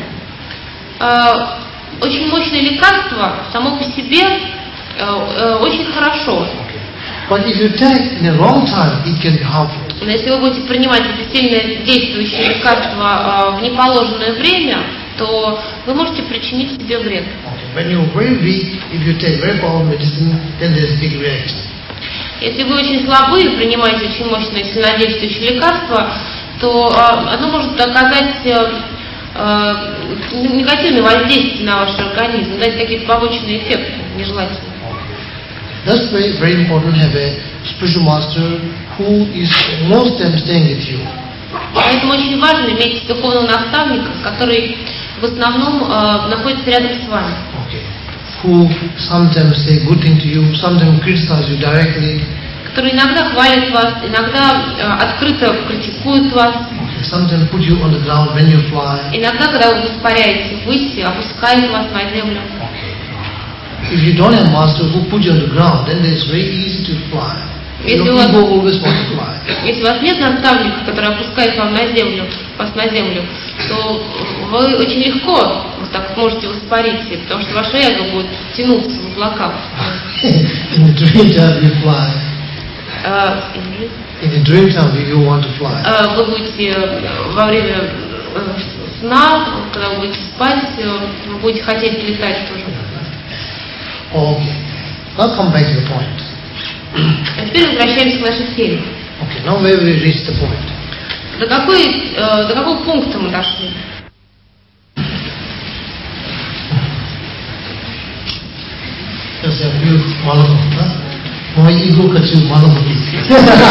Очень мощное лекарство само по себе очень хорошо. Okay. But if you take in the wrong time, it can be harmful. Но если вы будете принимать это сильно действующее лекарство в неположенное время, то вы можете причинить себе вред. Okay. When you're very weak, if you take very powerful medicine, then there's big reaction. Если вы очень слабы и принимаете очень мощное сильнодействующее лекарство, то оно может оказать негативное воздействие на ваш организм, дать какие-то побочные эффекты нежелательные. That's very, very important to have a spiritual master who is most time staying with you. Поэтому очень важно иметь духовного наставника, который в основном находится рядом с вами. Okay. Who sometimes say good thing to you, sometimes criticize you directly. Который иногда хвалит вас, иногда открыто критикует вас. Okay. Sometimes put you on the ground when you fly. Иногда, когда вы воспаряете ввысь, опускает вас на землю. Okay. If you don't have master who put you on the ground, then it's very easy to fly. Your ego always wants to fly. Если у вас нет наставника, который опускает вас на землю, то вы очень легко вот так сможете воспарить, потому что ваше эго будет тянуться в облака. In the dream time you fly. In the dream time you want to fly. Вы будете во время сна, когда вы будете спать, вы будете хотеть летать тоже. Okay. Now come back to the point. А теперь возвращаемся к нашей теме. Okay. Now where we reach the point? До какого пункта мы дошли? Сейчас я пью молоко, да? Мой ego хочу молоко пить.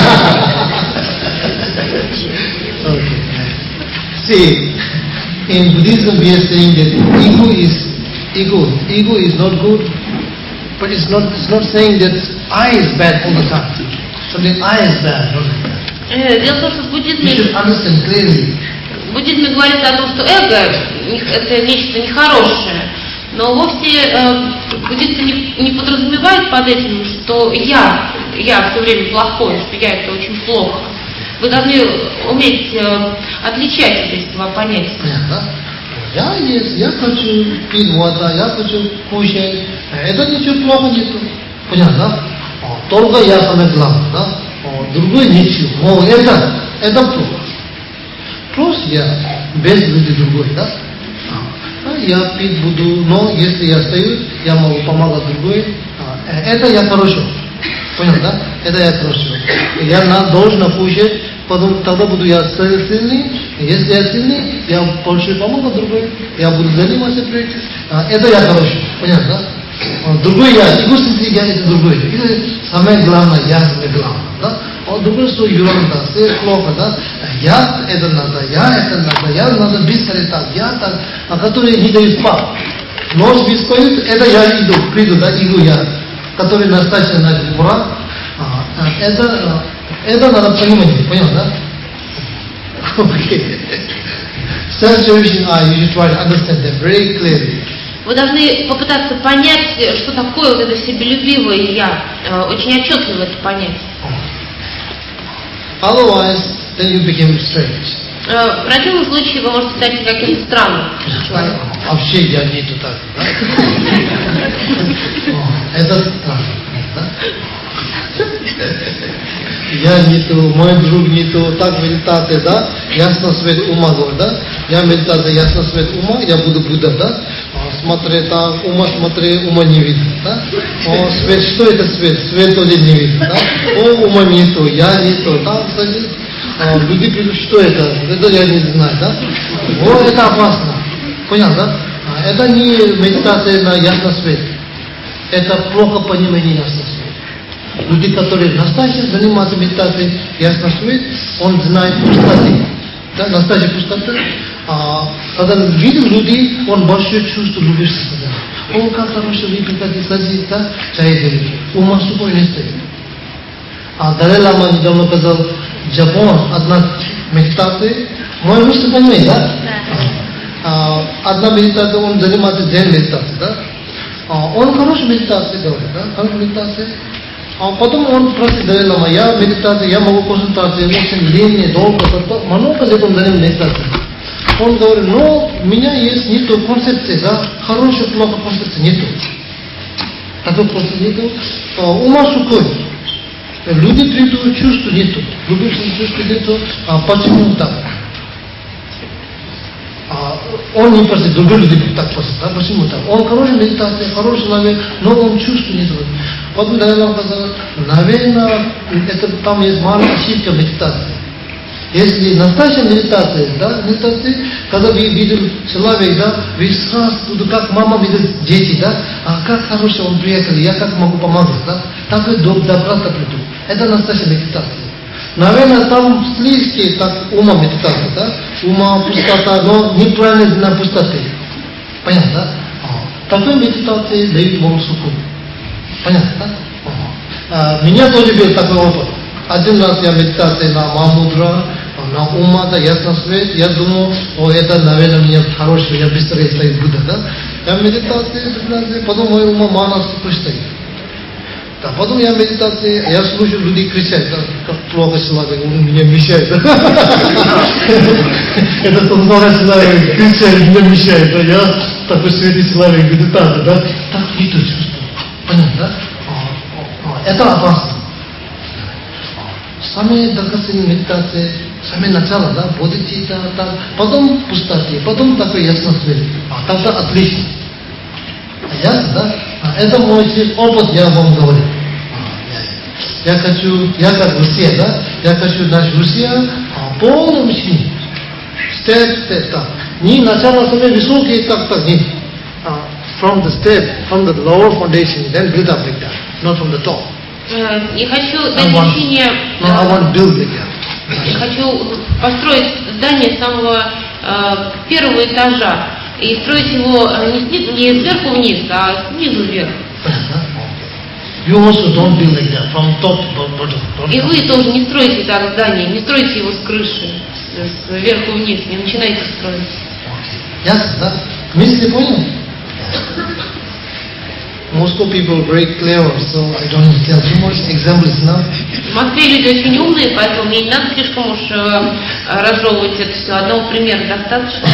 Okay. See, in Buddhism we are saying that ego is not good, but it's not saying that I is bad all the time. Something I is bad, not like that. Дело в том, что в буддизме... You should understand clearly. В буддизме говорится о том, что эго это нечто нехорошее, но вовсе буддисты не подразумевают под этим, что я все время плохой, что я это очень плохо. Вы должны уметь отличать эти два понятия. Понятно? Я хочу пить воду, я хочу кушать. Это ничего плохого нету. Понятно? Только я самое главное, да? Другой ничего. Это плохо. Просто я без людей другой, да? Я пить буду, но если я стою, я могу помогать другой. Это я хорошо. Понял, да? Это я хорошо. Я должен кушать, потом тогда буду я сильный. Если я сильный, я больше помогу другой. Я буду заниматься проектом. Это я хорошо. Понятно, да? Другой я, эгоистический я это другой. Это самое главное, я самое главное, да? Другой что ерунда, все плохо, да? Я это надо, я надо быстро так, я так, которые не дают спать. Ночь беспокоит, это я приду, да, иду я, который настоящий на ура. Это надо понимать, понял, да? Okay. Self-servition, you should try to understand them very clearly. вы должны попытаться понять, что такое вот это себелюбивое «я», очень отчетливо это понять. Otherwise, then you become strange. В противном случае вы можете стать каким-то странным человеком. Вообще я нету так, да? Это странно, да? Я нету, мой друг нету, так медитация, да? Ясно свет ума, да? Я медитация, ясно свет ума, я буду Будда, да? Смотри так, ума не видно, да? О, свет, что это свет? Свет тоже не видно, да? О, ума нету, я нету, да? Люди придут, что это? Это я не знаю, да? О, это опасно. Понял, да? Это не медитация на ясно свет. Это плохо понимание ясно свет. Люди, которые настоящие занимаются медитацией ясно свет, он знает пустоты. Да? Настоящая пустота. Когда видит людей, он большое чувство любви создает. О, как хорошо выпить, садить, да? Чай делить. Ума спокойно стоит. Далай Лама недавно сказал, Japon, одна медитация, мой русский понимаете, да? Одна медитация, он занимается дзен медитацией, да? Он хорошая медитация говорит, да? Хорошая медитация. Потом он просит Далай Лама, я медитация, я могу концентрацию, очень длиннее, долго, много лет он занимается медитацией. Он говорит, но у меня есть нету концепции, да? Хорошая, плохая концепция нету. Такой концепции нету. Ума сукой. Люди придут, чувства нету. Любви чувства нету. Почему так? Он не просит, другие люди так просят. Да? Почему так? Он хороший медитация, хороший человек, но он чувства нету. Потом Далай Лама сказал, наверное, это там есть маленькая ошибка медитации. Если настоящая медитация, да, медитация, когда вы видели человека, да, вы сразу, как мама видит дети, да, как хороший он приехал, я как могу помогать, да, такой доброта приду. Это настоящая медитация. Наверное, там слишком так ума медитация, да, ума пустота, но неправильно пустоты. Понятно, да? Такой медитации дает вам сукун. Понятно, да? Меня тоже был такой опыт. Один раз я медитация на Махамудра, на ума, да, ясно свет, я думал, о, это, наверное, меня хорошее, я быстрее стоит Будда, да? Я медитация, потом мой ума манас стоит. Да, потом я медитация, я слушаю, люди кричат, да, как плохо человек, он меня мешает, да? Это плохо человек, кричат, меня мешает, да? Я такой светлый человек, медитация, да? Так нету чувства, понятно, да? Это опасно. Сами доказательные медитации, сами начало, да, бодхичитта, потом пустоте, потом такой ясно свет. Тогда отлично. Ясно, да? Это мой опыт, я вам говорю. Я хочу, я как Россия, да? Я хочу наша Россия полном чине. Степ, так. Не начало самые высокие, так, не. From the step, from the lower foundation, then build up like that, not from the top. Я хочу дать учение. Я хочу построить здание с самого первого этажа и строить его не сверху вниз, а снизу вверх. You also don't build like that, from top to bottom. И вы тоже не строите так здание, не строите его с крыши, сверху вниз, не начинайте строить. Ясно, да? Мысли понял? Most of people very clever, so I don't need to tell too much examples now. В Москве люди очень умные, поэтому мне не надо слишком уж разжевывать это все. Одного примера достаточно.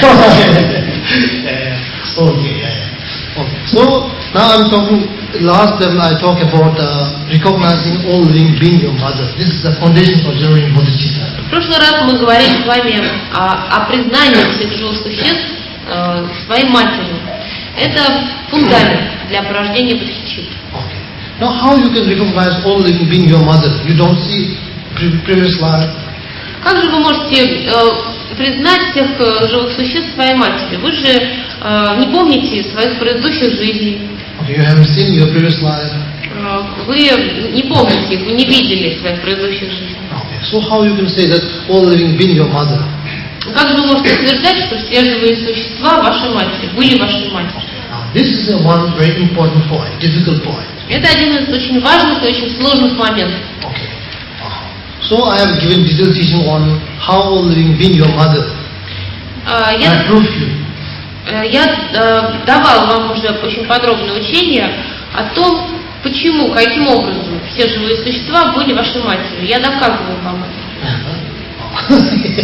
Okay. So now I'm talking. Last level I talk about recognizing all living being your mother. This is the foundation for generating bodhicitta. В прошлый раз мы говорили с вами о признании всех живых существ своей матерью. Это фундамент для порождения бодхичитты. Okay. Now how you can recognize all living being your mother? You don't see previous life. Как же вы можете признать всех живых существ своей матерью? Вы же не помните своих предыдущих жизней. Okay, you haven't seen your previous life. Вы не помните, вы не видели своих предыдущих жизней. Okay. So how you can say that all living being your mother? Как же вы можете утверждать, что все живые существа вашей матери, были вашей матерью? This is one very important point, difficult point. Это один из очень важных и очень сложных моментов. Okay. So I have given detailed teaching on how all living being your mother. I prove you. Я давал вам уже очень подробное учение о том, почему, каким образом все живые существа были вашей матерью. Я доказываю вам это.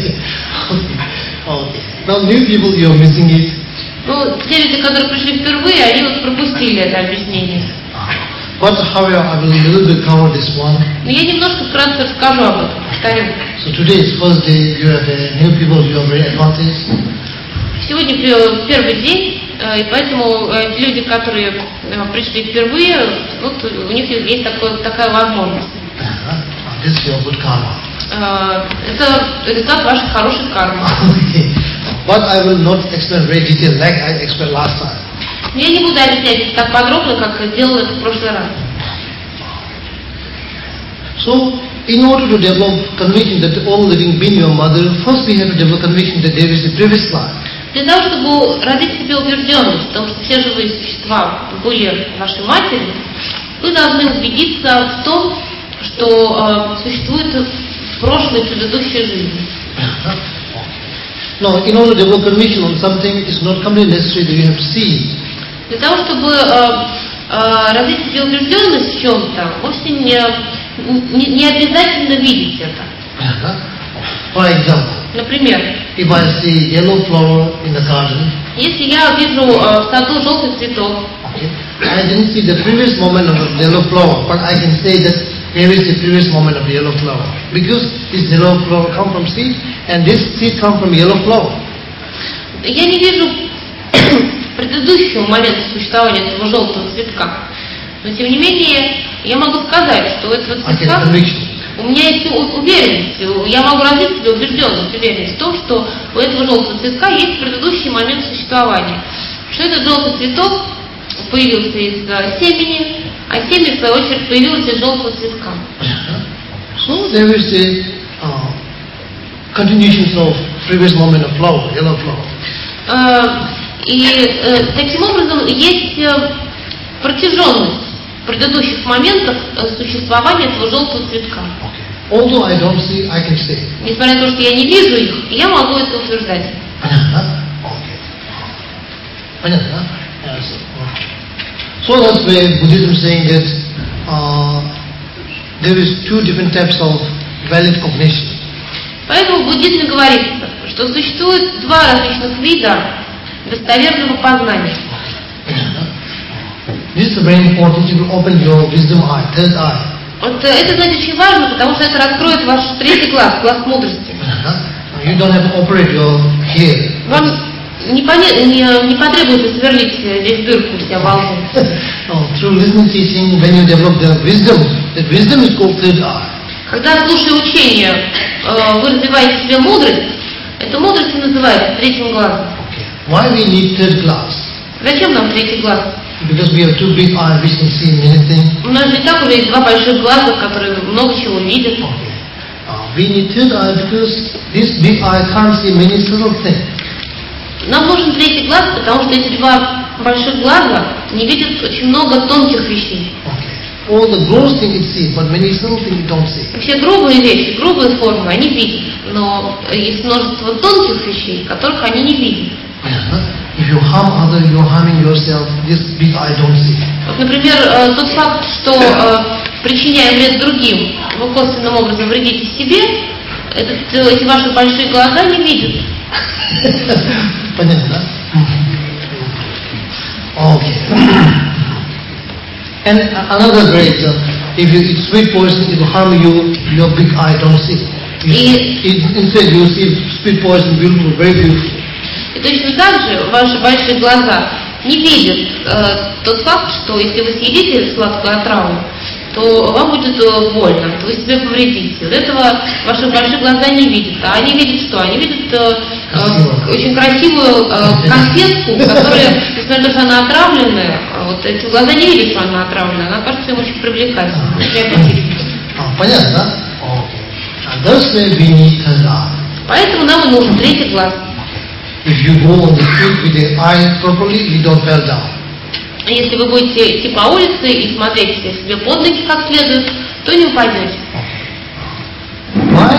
Okay. Now new people, you are missing it. Ну, те люди, которые пришли впервые, они вот пропустили это объяснение. But however, I will a little bit cover this one. Но я немножко вкратце расскажу об этом, повторю. So today is first day. You have new people. You are very advantaged. Сегодня первый день, и поэтому те люди, которые пришли впервые, вот у них есть такая возможность. This is your good karma. Это результат вашей хорошей кармы. Okay. But I will not explain very detail like I explained last time. Я не буду объяснять так подробно, как делал это в прошлый раз. So, in order to develop conviction that all living being your mother, first we have to develop conviction that there is a previous life. Для того, чтобы родить в себе убежденность в том, что все живые существа были вашей матерью, вы должны убедиться в том, что существует прошлое и предыдущая жизнь. Now, in order to develop conviction on something, it's not completely necessary that you have to see. Для того, чтобы развить в себе убежденность в чем-то, вовсе не обязательно видеть это. For example, например, if I see yellow flower in the garden, если я вижу в саду желтый цветок, okay, I didn't see the previous moment of the yellow flower, but I can say that here is the previous moment of the yellow flower, because this yellow flower come from seed, and this seed come from yellow flower. Я не вижу предыдущего момента существования этого желтого цветка, но тем не менее я могу сказать, что у этого цветка у меня есть уверенность, я могу развить в себе убежденность, уверенность в том, что у этого желтого цветка есть предыдущий момент существования, что этот желтый цветок появился из семени, а семя, в свою очередь, появилось из желтого цветка. So there is a continuation of previous moment of flower, yellow flower. И таким образом есть протяженность предыдущих моментов существования этого желтого цветка. Although I don't see, I can say. Несмотря на то, что я не вижу их, я могу это утверждать. So that's why Buddhism is saying that there is two different types of valid cognition. Поэтому в буддизме говорится, что существует два различных вида достоверного познания. This is very important. It will open your wisdom eye, third eye. Вот это, значит, очень важно, потому что это раскроет ваш третий глаз, глаз мудрости. You don't have to operate your hair. Вам не потребуется сверлить здесь дырку у себя во лбу. Through listening teaching, when you develop the wisdom, that wisdom is called third eye. Когда, слушая учение, вы развиваете в себе мудрость, эта мудрость и называется третьим глазом. Why we need third glass? Зачем нам третий глаз? Because we have two big eyes which can see many things. У нас же и так уже есть два больших глаза, которые много чего видят. We need third eye because this big eye can't see many subtle things. Нам нужен третий глаз, потому что эти два больших глаза не видят очень много тонких вещей. All the gross things it sees, but many subtle things it don't see. Все грубые вещи, грубые формы, они видят, но есть множество тонких вещей, которых они не видят. If you harm others, you are harming yourself. This big eye don't see. Вот, например, тот факт, что причиняя вред другим, вы косвенным образом вредите себе, эти ваши большие глаза не видят. Понятно? Okay. And another great example, if you eat sweet poison, it will harm you, your big eye don't see. Instead you see sweet poison, beautiful, very beautiful. И точно так же ваши большие глаза не видят тот факт, что если вы съедите сладкую отраву, то вам будет больно, то вы себе повредите. Вот этого ваши большие глаза не видят. А они видят что? Они видят очень красивую конфетку, которая, несмотря на то, что она отравленная, вот эти глаза не видят, что она отравленная, она кажется им очень привлекательной, очень аппетитной. Понятно, да? Поэтому нам и нужен третий глаз. If you go on the street with the eye properly, you don't fall down. Если вы будете идти по улице и смотреть себе под ноги как следует, то не упадете. Right?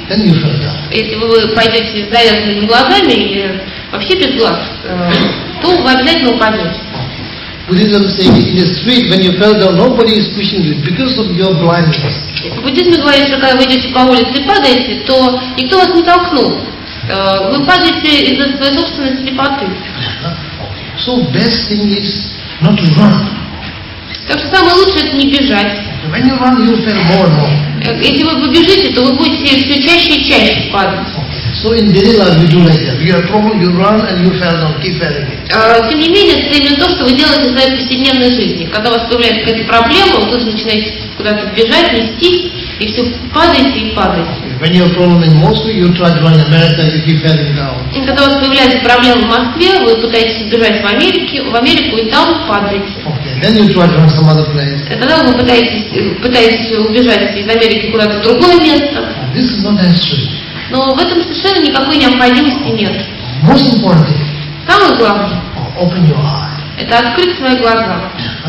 then you fell down. Если вы пойдете с завязанными глазами или вообще без глаз, то вы обязательно упадете. Buddhism saying in the street when you fell down, nobody is pushing you because of your blindness. В буддизме говорится, что когда вы идете по улице и падаете, то никто вас не толкнул. Вы падаете из-за своей собственной слепоты. So best thing is not to run. Так что самое лучшее это не бежать. When you run, you fell more and more. Если вы побежите, то вы будете все чаще и чаще падать. So in daily life we do like that. You have problem, you run and you fell down, keep falling. Тем не менее, это именно то, что вы делаете в своей повседневной жизни. Когда у вас появляется какая-то проблема, вы тут же начинаете куда-то бежать, нестись, и все падаете и падаете. When you have problem in Moscow, you try to run in America, you keep falling down. И когда у вас появляется проблема в Москве, вы пытаетесь бежать в Америку и там падаете. Okay. Then you try to run some other place. Тогда вы пытаетесь убежать из Америки куда-то в другое место. This is not necessary. Но в этом совершенно никакой необходимости нет. Most important thing. Самое главное Open your eye. это открыть свои глаза.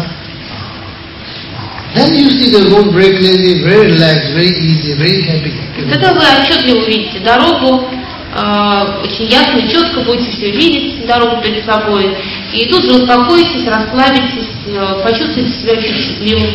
Then you see the road very clearly, very relaxed, very easy, very happy. Тогда вы отчетливо увидите дорогу, очень ясно и четко будете все видеть, дорогу перед собой. И тут же успокоитесь, расслабитесь, почувствуйте себя очень счастливым.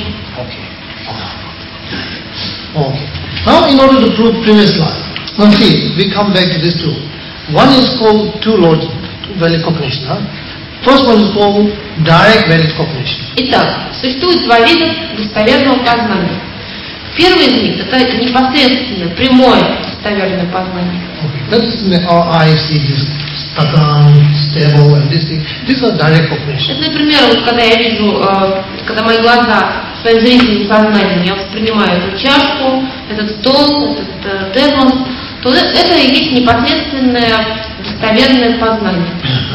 Okay. Now in order to prove previous life, now see, we come back to this two. One is called two logic, valid cognition. First one is called direct valid cognition. Итак, существует два вида достоверного познания. Первый из них это непосредственно прямое достоверное познание. Okay. That is our eyes see this stubborn, stable, and this thing. These are direct cognition. Это, например, вот когда я вижу, когда мои глаза своим зрительным сознанием я воспринимаю эту чашку, этот стол, этот термос, то это и есть непосредственное достоверное познание.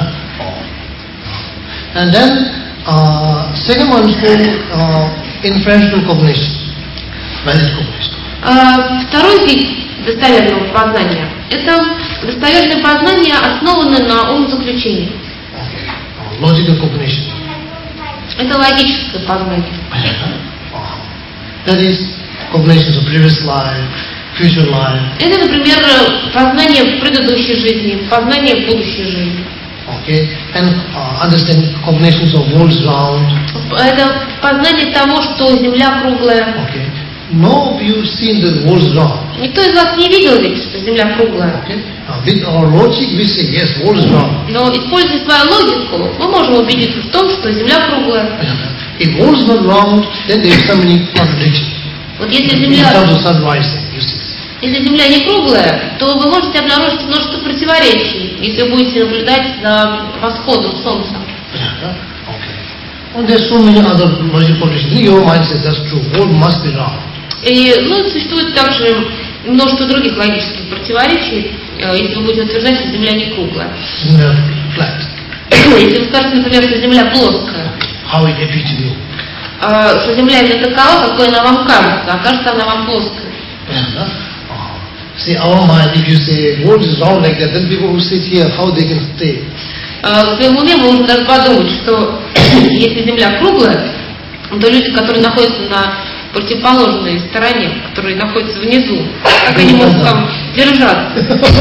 And then second one is called inferential cognition, valid cognition. Второй вид достоверного познания – это достоверное познание, основанное на умозаключении. Logical cognition. Это логическое познание. That is cognition of previous life, future life. Это, например, познание в предыдущей жизни, познание в будущей жизни. Okay, and understand cognitions of worlds round. Это познание того, что Земля круглая. Okay. No, you've seen the worlds round. Никто из вас не видел ведь, что Земля круглая. Okay. With our logic, we say yes, world is round. Но используя свою логику, мы можем убедиться в том, что Земля круглая. If world is not round, then there is so many contradictions. Вот если Земля, you see. Если Земля не круглая, то вы можете обнаружить множество противоречий, если вы будете наблюдать за восходом Солнца. And there's so many other logical conditions. Your mind says that's true. World must be round. И существует также множество других логических противоречий, если вы будете утверждать, что Земля не круглая. Flat. Если вы скажете, например, что Земля плоская. How it appears to you. Что Земля именно такова, какой она вам кажется, а кажется она вам плоская. See, our mind, if you say world is round like that, then people who sit here, how they can stay? В своем уме мы можем даже подумать, что если Земля круглая, то люди, которые находятся на противоположной стороне, которые находятся внизу, как они могут там держаться?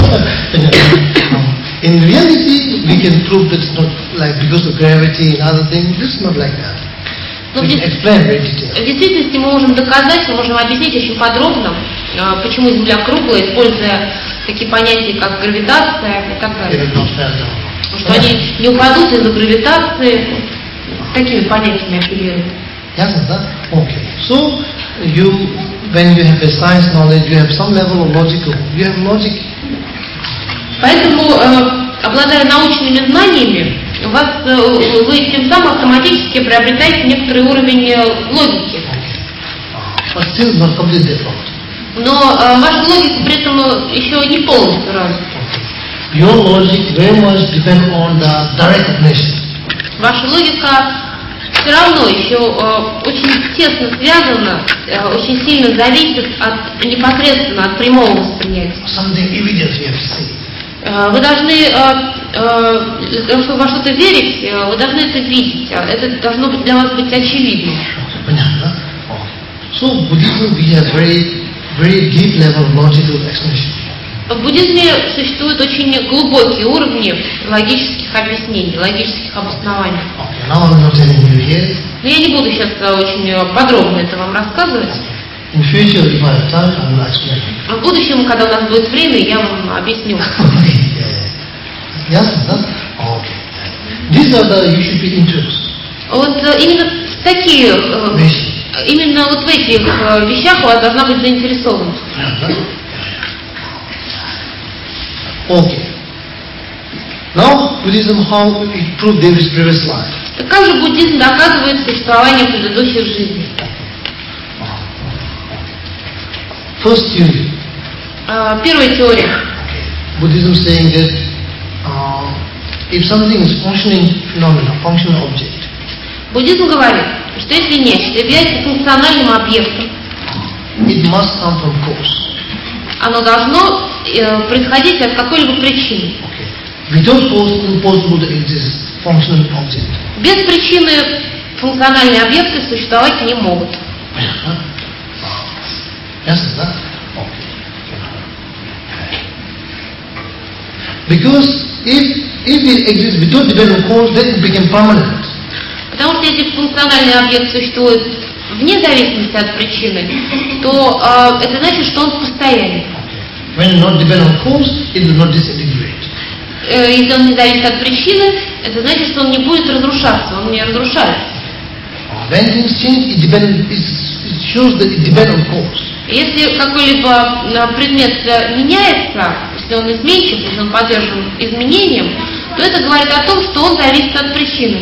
In reality, we can prove that it's not like because of gravity and other things. This is not like that. В действительности мы можем доказать, мы можем объяснить очень подробно, почему Земля круглая, используя такие понятия, как гравитация и так далее. Потому что они не упадут из-за гравитации, такими понятиями оперируют. Yes, okay. So, when you have a science knowledge, you have some level of logical. You have logic. Поэтому, обладая научными знаниями, вы тем самым автоматически приобретаете некоторый уровень логики. Но ваша логика при этом еще не полностью развита. Your logic very much depends on the direct cognition. Ваша логика все равно еще очень тесно связана, очень сильно зависит непосредственно от прямого восприятия. Something evident you have to see. Вы должны, чтобы во что-то верить, вы должны это видеть. Это должно быть для вас быть очевидным. So Buddhism we have very deep level of logical explanation. В буддизме существуют очень глубокие уровни логических объяснений, логических обоснований. Okay, now I'm not telling you here. Но я не буду сейчас очень подробно это вам рассказывать. In future, if I have time, I will explain. В будущем, когда у нас будет время, я вам объясню. Yes, okay. These are the you should be interested. Вот именно в такие, именно вот в этих вещах у вас должна быть заинтересованность. Okay. Now, Buddhism, how it proved there is previous life. Так как же буддизм доказывает существование предыдущих жизней? First theory. Первая теория. Buddhism saying that if something is functioning phenomena, functional object. Буддизм говорит, что если нечто является функциональным объектом, it must come from cause. Оно должно происходить от какой-либо причины. Without cause, impossible to exist functional object. Без причины функциональные объекты существовать не могут. Yes, да? Okay. Because if it exists without dependent cause, then it becomes permanent. Потому что если функциональный объект существует вне зависимости от причины, то это значит, что он постоянен. When not dependent on cause, it will not disintegrate. Если он не зависит от причины, это значит, что он не будет разрушаться, он не разрушается. When things change, it shows that it depends on cause. Если какой-либо предмет меняется, если он изменчив, если он подвержен изменениям, то это говорит о том, что он зависит от причины.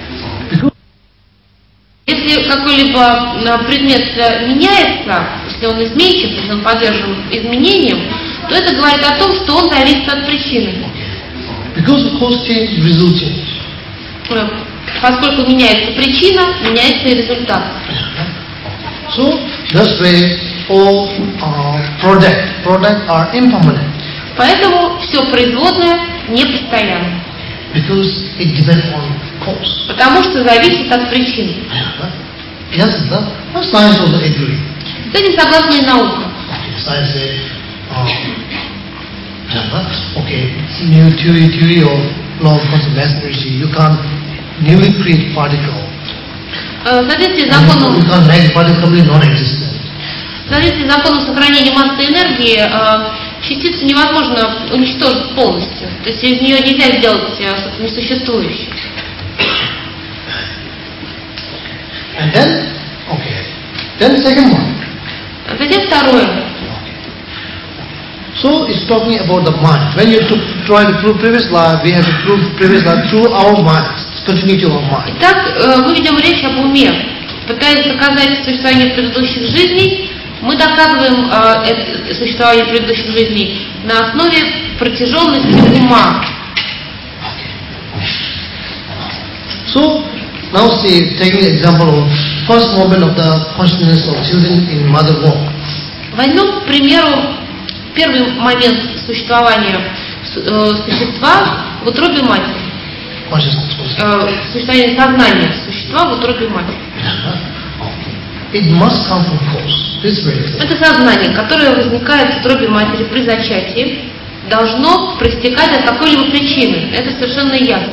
Если какой-либо предмет меняется, если он изменчив, если он подвержен изменениям, то это говорит о том, что он зависит от причины. Because the cause change, result change. Поскольку меняется причина, меняется и результат. So, that's why all product are impermanent. Поэтому все производное не постоянно. Because it depends on cause. Потому что зависит от причин. Yes, science also agree. С этим согласна и наука. Science say, new theory of law of mass energy. You can't newly create particle. В соответствии с законом, you can't make particle non-existent. В соответствии с законом сохранения массы и энергии, частицу невозможно уничтожить полностью. То есть из нее нельзя сделать что-то несуществующее. And then second one. Затем второе. So it's talking about the mind. When you try to prove previous life, we have to prove previous life through our minds, continuity of our mind. Итак, мы ведем речь об уме. Пытаясь доказать существование предыдущих жизней, мы доказываем существование предыдущих жизней на основе протяженности ума. So now see, taking an example of first moment of the consciousness of children in mother womb. Возьмем, к примеру, первый момент существования существа в утробе матери. Существование сознания существа в утробе матери. It must come from cause. This very clear. Это сознание, которое возникает в утробе матери при зачатии, должно проистекать от какой-либо причины. Это совершенно ясно.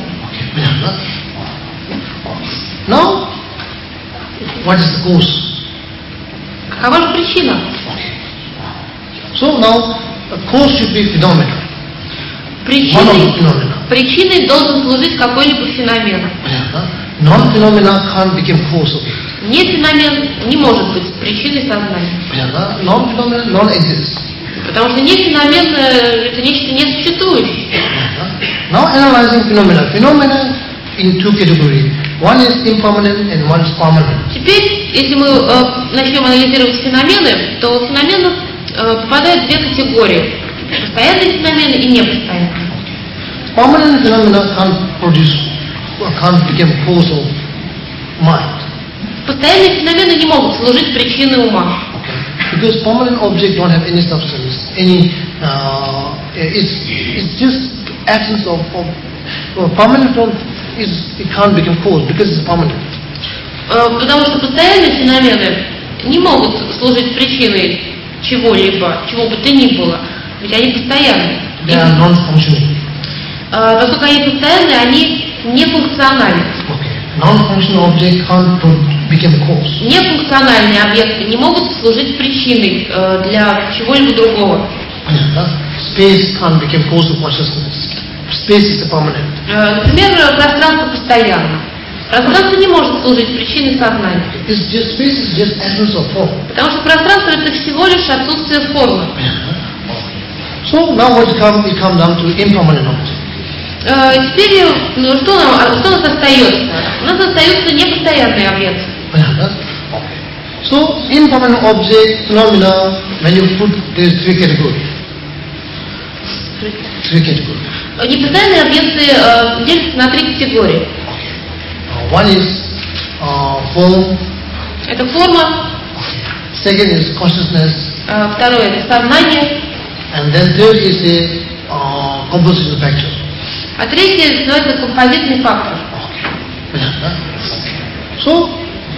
Now, what is the cause? Какова же причина? So now, a cause should be phenomena. Причиной должен служить какой-либо феномен. Non-phenomena can't become cause of it. Не феномен не может быть причиной сознания. Non-phenomena non-exist. Потому что не феномен это нечто несуществующее. Now analyzing phenomena. Phenomena in two categories. One is impermanent and one is permanent. Теперь, если мы начнем анализировать феномены, то у феноменов попадают в две категории: постоянные феномены и непостоянные. Permanent phenomena can't become cause of mind. Постоянные феномены не могут служить причиной ума. Because permanent object don't have any substance, it's just absence of permanent form it can't become cause because it's permanent. Потому что постоянные феномены не могут служить причиной чего-либо, чего бы то ни было. Ведь они постоянны. They are non-functioning. Поскольку они постоянны, они нефункциональны. Okay. Non-functional object can't become cause. Нефункциональные объекты не могут служить причиной для чего-либо другого. Space can't become cause of consciousness. Space is permanent. Например, пространство постоянно. Пространство не может служить причиной сознания. Space is just essence of form. Потому что пространство это всего лишь отсутствие формы. So now it come down to impermanent object. Теперь что у нас остается? У нас остаются непостоянные объекты. So impermanent object phenomena, when you put these three categories. Непостоянные объекты делятся на три категории. One is form. Это форма. Second is consciousness. Второе это сознание. And then third is a composition factor. А третье называется композитный фактор. So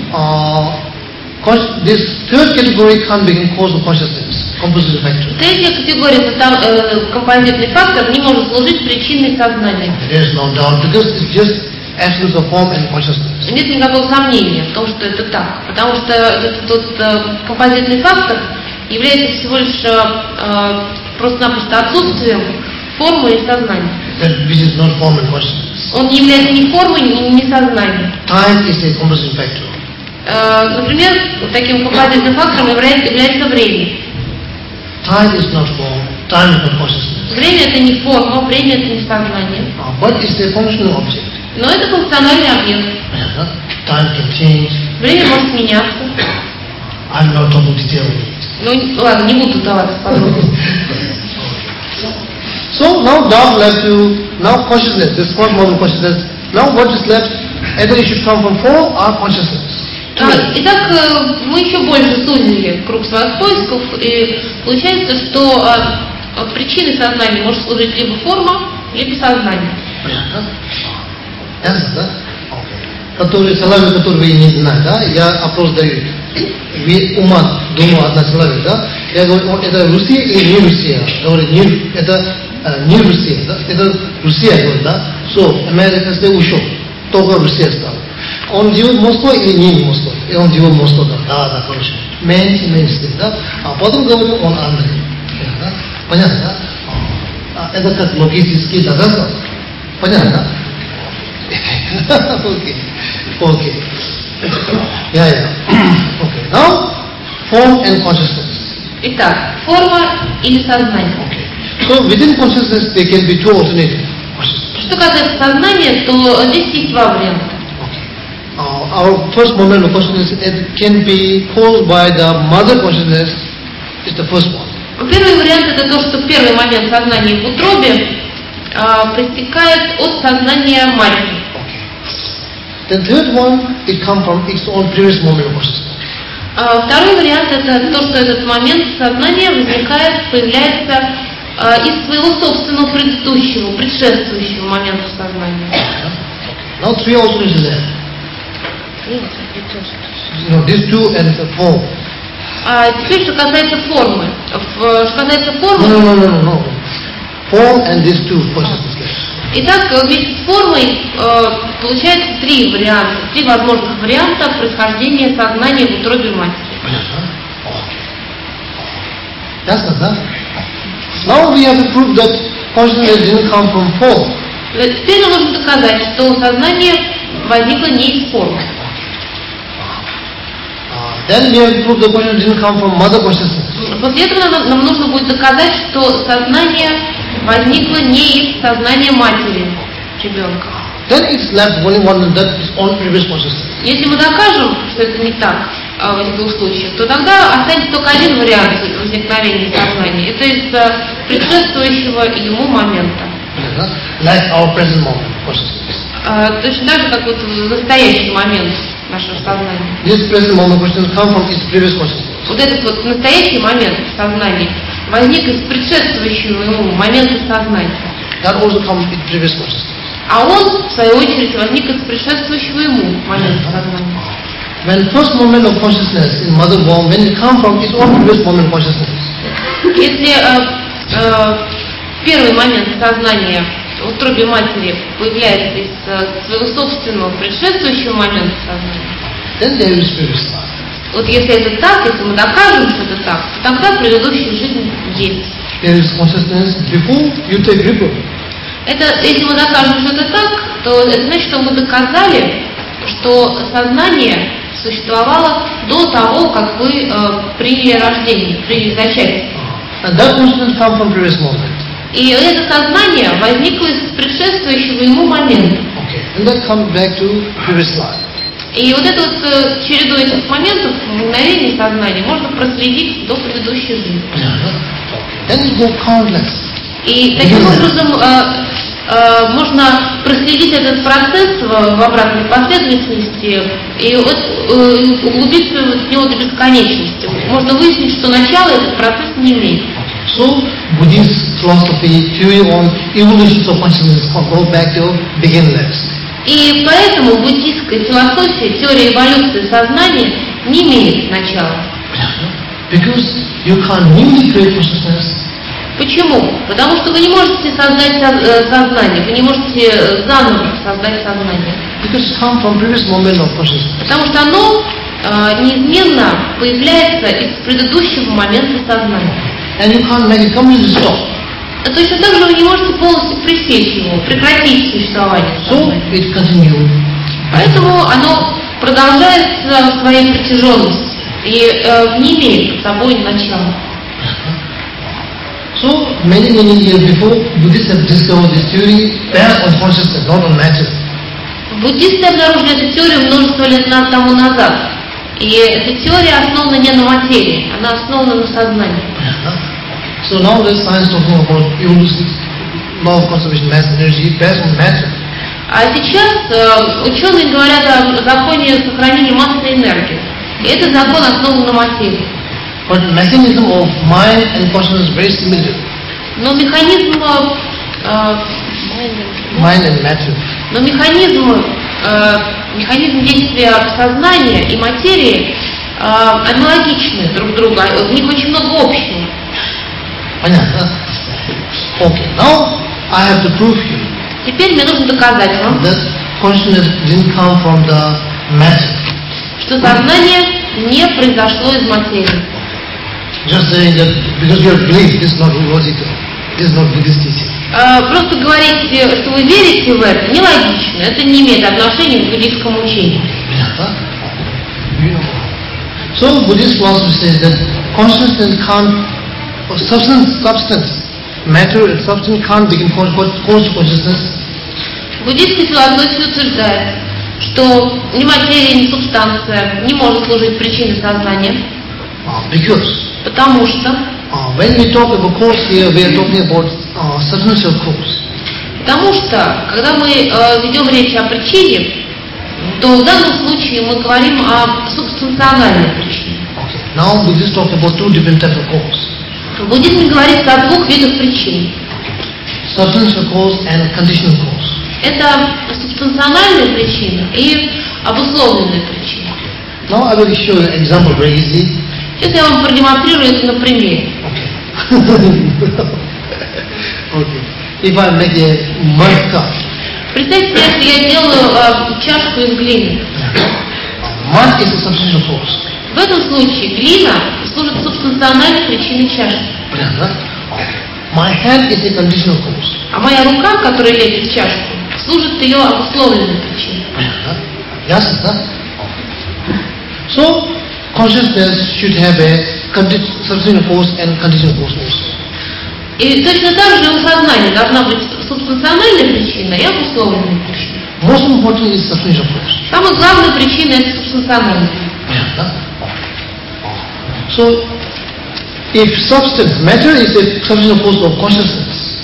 this third category can't become cause of consciousness. Composition factor. Третья категория композитный фактор не может служить причиной сознания. There is no doubt because it's just essence of form and consciousness. Нет никакого сомнения в том, что это так, потому что этот композитный фактор является всего лишь просто-напросто отсутствием формы и сознания. Which is not form and consciousness. Он не является ни формой, ни сознанием. Time is a composition factor. Например, таким композитным фактором является время. Time is not form. Time is not consciousness. Время это не форма, время это не сознание. But it's a functional object. Но это функциональный объект. Time can change. Время может меняться. I'm not talking detailing. Ну ладно, не буду даваться подробности. So now doubt left to now consciousness. This first moment consciousness. Now what is left? Either it should come from form or consciousness. Итак, мы еще больше сузили круг своих поисков, и получается, что причиной сознания может служить либо форма, либо сознание. Ясно, да? Человек, который вы не знаете, да? Я опрос даю. Вы ума, думаю, одна человек, да? Я говорю, это Россия или не Россия? Говорит, это не Россия, да? Это Россия, говорит, да? So, Америка ушел, только Россия стала. Он живет в Москве или не в Москве? И он живет в Москве, да, хорошо. Меньше, да? А потом говорит, он Андрей. Да? Понятно, да? Это как логический доказательство. Понятно, да? Okay. Yeah. Okay. Now, form and consciousness. Итак, форма или сознание. Okay. So within consciousness there can be two alternative consciousness. Что касается сознания, то здесь есть два варианта. Our first moment of consciousness it can be caused by the mother consciousness. Is the first one. Первый вариант это то, что первый момент сознания в утробе проистекает от сознания матери. The third one, it comes from its own previous moment of consciousness. Второй вариант это то, что этот момент сознания возникает, появляется из своего собственного предшествующего момента сознания. Now three alternatives there. No, these two and the form. Теперь, что касается формы. No. Form and these two consciousness there. Итак, вместе с формой получается три возможных варианта происхождения сознания в утробе матери. Ясно, да? Now we have to prove that consciousness didn't come from form. Теперь нам нужно доказать, что сознание возникло не из формы. Then we have to prove that consciousness didn't come from mother consciousness. После этого нам нужно будет доказать, что сознание возникло не из сознания матери ребенка. Then it's left only one that is on previous consciousness. Если мы докажем, что это не так в этих двух случаях, то тогда останется только один вариант возникновения сознания. Это из предшествующего ему момента. Like our present moment consciousness. Точно так же, как вот в настоящий момент нашего сознания. This present moment consciousness come from its previous consciousness. Вот этот вот настоящий момент сознания возник из предшествующего ему момента сознания. That also comes in previous consciousness. А он, в свою очередь, возник из предшествующего ему момента сознания. When first moment of consciousness in mother womb, when it comes from its own previous moment consciousness. Если первый момент сознания в утробе матери появляется из своего собственного предшествующего момента сознания, then there is spiritual. вот если это так, если мы докажем, что это так, то тогда предыдущая жизнь есть. There is consciousness before you take rebirth. Это, если мы докажем, что это так, то это значит, что мы доказали, что сознание существовало до того, как вы приняли рождение, приняли зачатие. And that consciousness comes from previous moment. И это сознание возникло из предшествующего ему момента. Okay. And that comes back to previous life. И вот это вот череду этих моментов, мгновений сознания, можно проследить до предыдущей жизни. Then you go countless. И таким образом можно проследить этот процесс в обратной последовательности и вот, углубиться в него до бесконечности. Можно выяснить, что начало этот процесс не имеет. So, Buddhist philosophy, theory on evolution of consciousness goes back to beginningless. И поэтому буддистская философия, теория эволюции сознания не имеет начала. Because you can't newly create consciousness. Почему? Потому что вы не можете создать сознание, вы не можете заново создать сознание. Because it comes from previous moment of consciousness. Потому что оно неизменно появляется из предыдущего момента сознания. And you can't make it completely stop. Точно так же вы не можете полностью пресечь его, прекратить существование сознания. So it continues. Поэтому оно продолжается в своей протяженности и не имеет под собой начала. So many years before, Buddhists have discovered this theory based on consciousness, not on matter. Буддисты обнаружили эту теорию множество лет тому назад. И эта теория основана не на материи, она основана на сознании. So now the science talking about evolution, law of conservation, mass energy, based on matter. А сейчас ученые говорят о законе сохранения массы и энергии. И этот закон основан на материи. But mechanism of mind and consciousness is very similar. Но механизм действия сознания и материи аналогичны друг другу. В них очень много общего. Понятно? Okay. Now I have to prove you. Теперь мне нужно доказать вам, that consciousness didn't come from the matter. Что сознание не произошло из материи. Just saying that because you believe this is not logical, this is not Buddhist teaching. Просто говорить, что вы верите в это, нелогично. Это не имеет отношения к буддийскому учению. So Buddhist philosophy says that consciousness can't, substance, matter and substance can't begin cause consciousness. Буддийская философия утверждает, что ни материя, ни субстанция не может служить причиной сознания. Потому что when we talk about cause here, we are talking about substantial cause. Потому что, когда мы ведем речь о причине, то в данном случае мы говорим о субстанциональной причине. Okay. Now Buddhists talk about two different types of cause. В буддизме говорится о двух видах причин. Substantial cause and conditional cause. Это субстанциональная причина и обусловленная причина. Now I will show you an example very easy. Сейчас я вам продемонстрирую это на примере. Okay. If I make a mud cup. Представьте себе, что я делаю чашку из глины. Mud is a substantial cause. В этом случае глина служит субстанциональной причиной чашки. My hand is a conditional cause. А моя рука, которая лепит чашку, служит ее обусловленной причиной. Ясно, да? So, consciousness should have a substantial cause and conditional cause also. И точно так же у сознания должна быть субстанциональная причина и обусловленная причина. Most important is substantial cause. Самая главная причина – это субстанциональная. So, if substance, matter is a substantial cause of consciousness.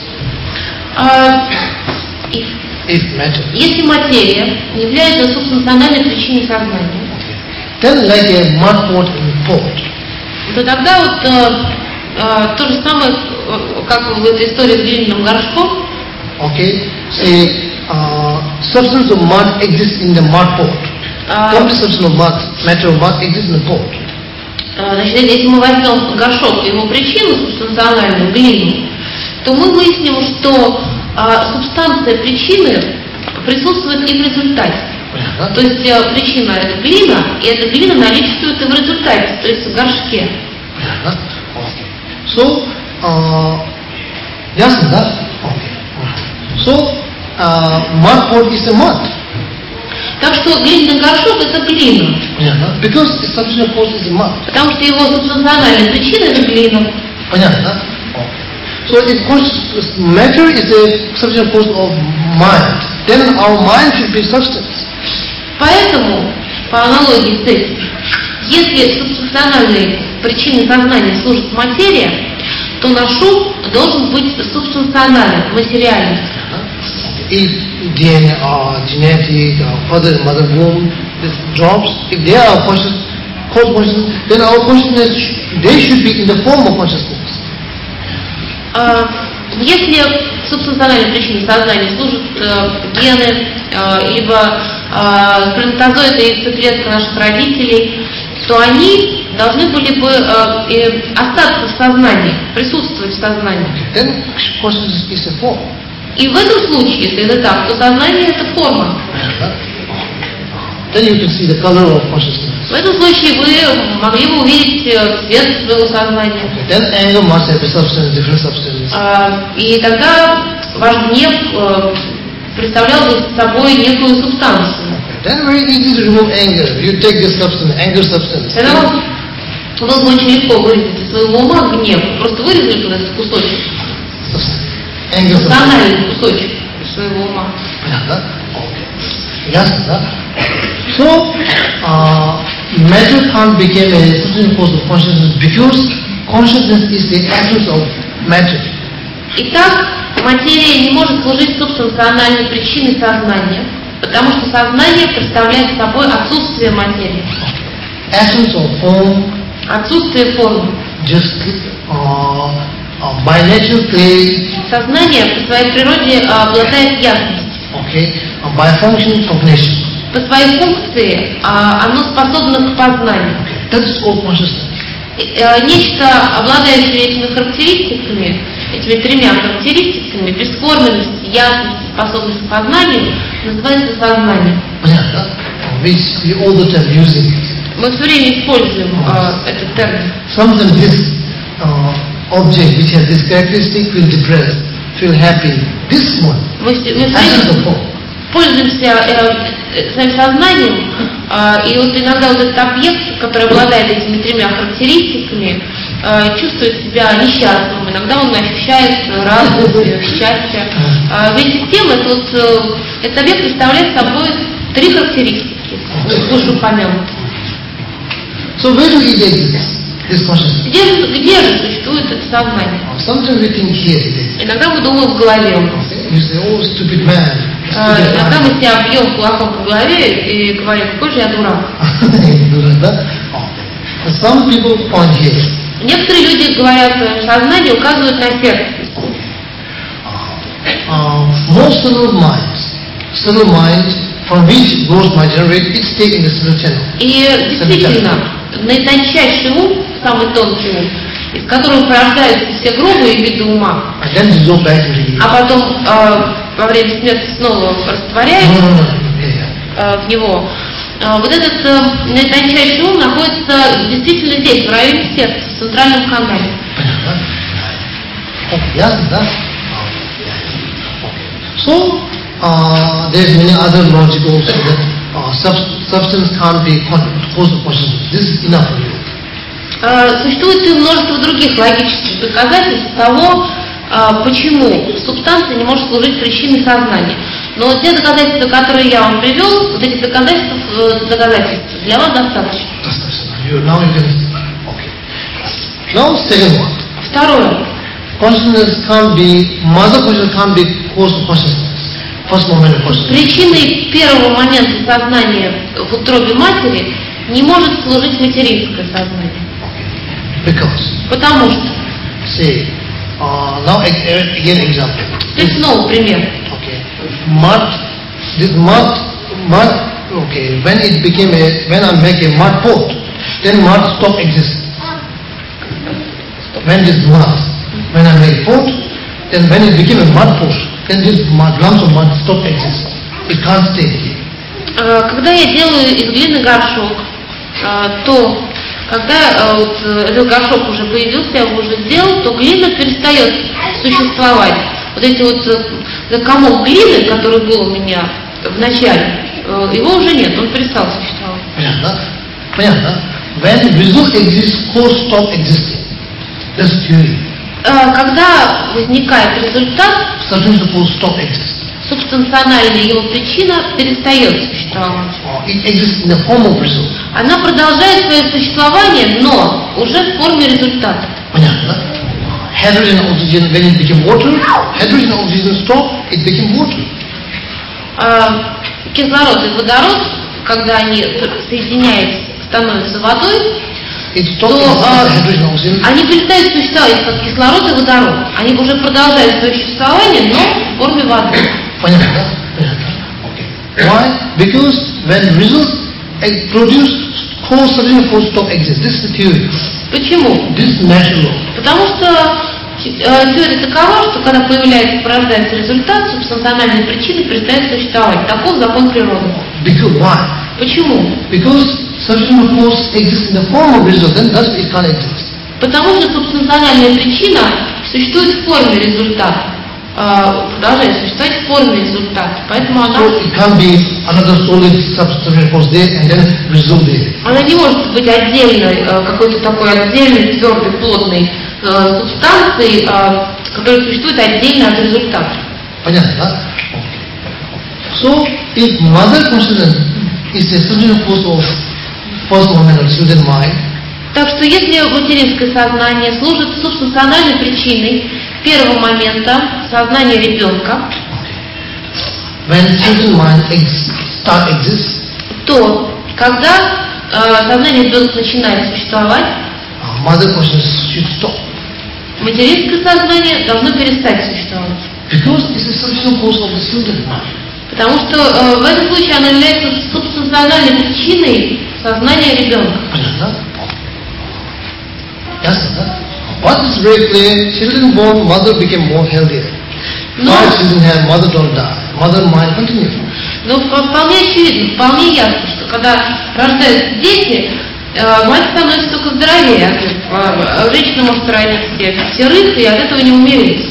If matter. Если материя является субстанциональной причиной сознания, then like a mud pot in pot. То тогда вот то же самое, как в этой истории с глиняным горшком. Okay, say substance of mud exists in the mud pot. Complete substance of mud, matter of mud exists in the pot. Значит, если мы возьмем горшок и его причину субстанциональную, глину, то мы выясним, что субстанция причины присутствует и в результате. То есть причина это глина, и эта глина наличествует и в результате, то есть в горшке. So, yes, that. Okay. So, mud pot is a mud. Так что глиняный горшок это глина. Because its substantial cause is mud. Потому что его субстанциальная причина это глина. Понятно? So if matter is a substantial cause of mind, then our mind should be substance. Поэтому, по аналогии с этим, если субстанциональной причиной сознания служит материя, то наш ум должен быть субстанциональным, материальным. If DNA or genetic or father and mother womb, these jobs, if they are cause consciousness, then our consciousness, they should be in the form of consciousness. Если субстанциональной причиной сознания служат гены, либо сперматозоиды и яйцеклетка наших родителей, то они должны были бы остаться в сознании, присутствовать в сознании. Then consciousness is a form. И в этом случае, если это так, то сознание это форма. Then you can see the color of consciousness. В этом случае вы могли бы увидеть цвет своего сознания. Then anger must have a substance, different substance. И тогда ваш гнев представлял бы собой некую субстанцию. Then very easy to remove anger. You take this substance, anger substance. Тогда вам было бы очень легко вырезать из своего ума гнев. Просто вырезали туда этот кусочек. Эмоциональный кусочек из своего ума. Ясно, да? So, matter can't become a substantial cause of consciousness because consciousness is the essence of matter. Итак, материя не может служить субстанциональной причиной сознания, потому что сознание представляет собой отсутствие материи. Essence of form. Отсутствие формы. Just by nature clear. Сознание по своей природе обладает ясностью. Okay. By function cognition. По своей функции оно способно к познанию. Okay. That's all consciousness. Нечто, обладающее этими характеристиками, этими тремя характеристиками, бесформенность, ясность, способность к познанию, называется сознание. Понятно? Which we all the time using. Мы все время используем этот термин. Sometimes this object which has this characteristic feel depressed, feel happy. This one. Мы все время пользуемся своим сознанием, и вот иногда вот этот объект, который обладает этими тремя характеристиками, чувствует себя несчастным, иногда он ощущает радость, счастье. Вместе с тем этот объект представляет собой три характеристики, вышеупомянутые. So where do we get this consciousness? Где же существует это сознание? Sometimes we think here it is. Иногда мы думаем в голове у нас. You say, oh, stupid man. Иногда мы себя бьем кулаком по голове и говорим, какой же я дурак. Some people point here. Некоторые люди говорят, сознание указывает на сердце. Most subtle mind from which those might generate, it stay in the subtle channel. И действительно, наитончайший ум, самый тонкий ум, из которого порождаются все грубые виды ума, а потом во время смерти снова растворяется в него. Вот этот наитончайший ум находится действительно здесь, в районе сердца, в центральном канале. Ясно, да? So, there is many other logic also that substance can't be cause of consciousness. This is enough for you. Существует и множество других логических доказательств того, почему субстанция не может служить причиной сознания. Но те доказательства, которые я вам привел, вот этих доказательств для вас достаточно. Now you can. Okay. Now second one. Второе. Consciousness can't be, mother consciousness can't be cause of consciousness. First moment of consciousness. Причиной первого момента сознания в утробе матери не может служить материнское сознание. Because. Потому что. Say, now again example. Теперь снова пример. Okay. This mud, okay, when I make a mud pot, then mud stop existing. When I make pot, then when it became a mud pool, then this lumps of mud stop existing. It can't stay here. Когда я делаю из глины горшок, то когда вот этот горшок уже появился, я его уже сделал, то глина перестает существовать. Вот эти вот комок глины, который был у меня в начале, его уже нет, он перестал существовать. Понятно? When result exists, cause stop existing. That's theory. Когда возникает результат, Substance cause stop existing. субстанциональная его причина перестает существовать. It exists in the form of result. Она продолжает свое существование, но уже в форме результата. Понятно? Hydrogen and oxygen, when it became water, hydrogen and oxygen stop, it became water. Кислород и водород, когда они соединяются, становятся водой, то они перестают существовать как кислород и водород. Они уже продолжают свое существование, но в форме воды. Понятно? Okay. Why? Because when results produce, cause suddenly cause stop exist. This is the theory. Почему? This is natural law. Потому что теория такова, что когда порождается результат, субстанциональные причины перестают существовать. Таков закон природы. Because why? Почему? Because substantial cause exists in the form of result, then thus it can't exist. Потому что субстанциональная причина существует в форме результата. Продолжает существовать в форме результата. Поэтому она... So it can't be another solid substantial cause there and then result there. Она не может быть отдельной, какой-то такой отдельной, твердой, плотной субстанцией, которая существует отдельно от результата. Понятно, да? So, if mother consciousness is the substantial cause of first moment of children's mind, так что если материнское сознание служит субстанциональной причиной первого момента сознания ребенка, when children's mind exists, то когда сознание ребенка начинает существовать, mother consciousness should stop. Материнское сознание должно перестать существовать. Because it's the substantial cause of the children's mind. Потому что в этом случае оно является субстанциональной причиной сознания ребенка. Понятно? Ясно, да? What is very clear, children born, mother became more healthier. Five children have, mother don't die. Mother mind continue. Но вполне очевидно, вполне ясно, что когда рождаются дети, мать становится только здоровее. Женщина может родить себе 5, и от этого не умереть.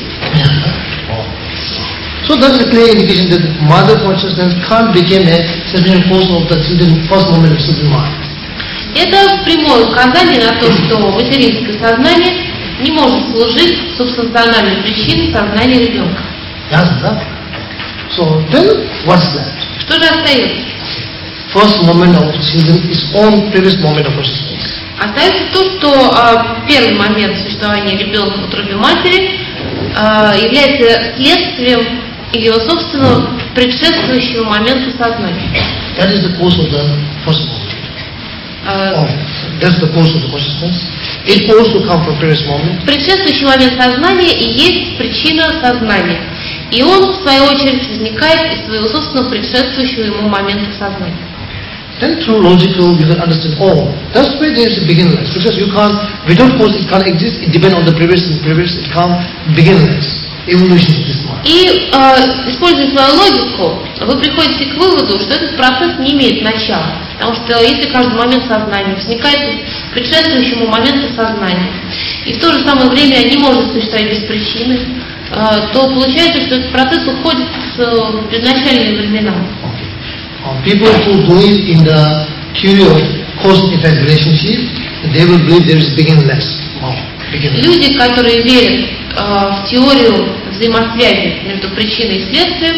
So that's a clear indication that mother consciousness can't become a substantial cause of the children first moment of children's mind. Это прямое указание на то, что материнское сознание не может служить субстанциональной причиной сознания ребенка. Ясно, да? So then what's that? Что же остается? First moment of children is on previous moment of consciousness. Остается то, что первый момент существования ребенка в утробе матери является следствием его собственного предшествующего момента сознания. That is the cause of the first moment. That's the cause of the consciousness. It also comes from previous moment. Предшествующий момент сознания и есть причина сознания. И он, в свою очередь, возникает из своего собственного предшествующего ему момента сознания. Then through logical you can understand, that's why there is a beginningless. Because you can't, without cause it can't exist, it depends on the previous, it can't beginningless. Evolution of this mind. И, используя свою логику, вы приходите к выводу, что этот процесс не имеет начала. Потому что если каждый момент сознания возникает из предшествующему моменту сознания, и в то же самое время не может существовать без причины, то получается, что этот процесс уходит в безначальные времена. People who believe in the theory of cause-effect relationship, they will believe there is beginningless. Люди, которые верят в теорию взаимосвязи между причиной и следствием,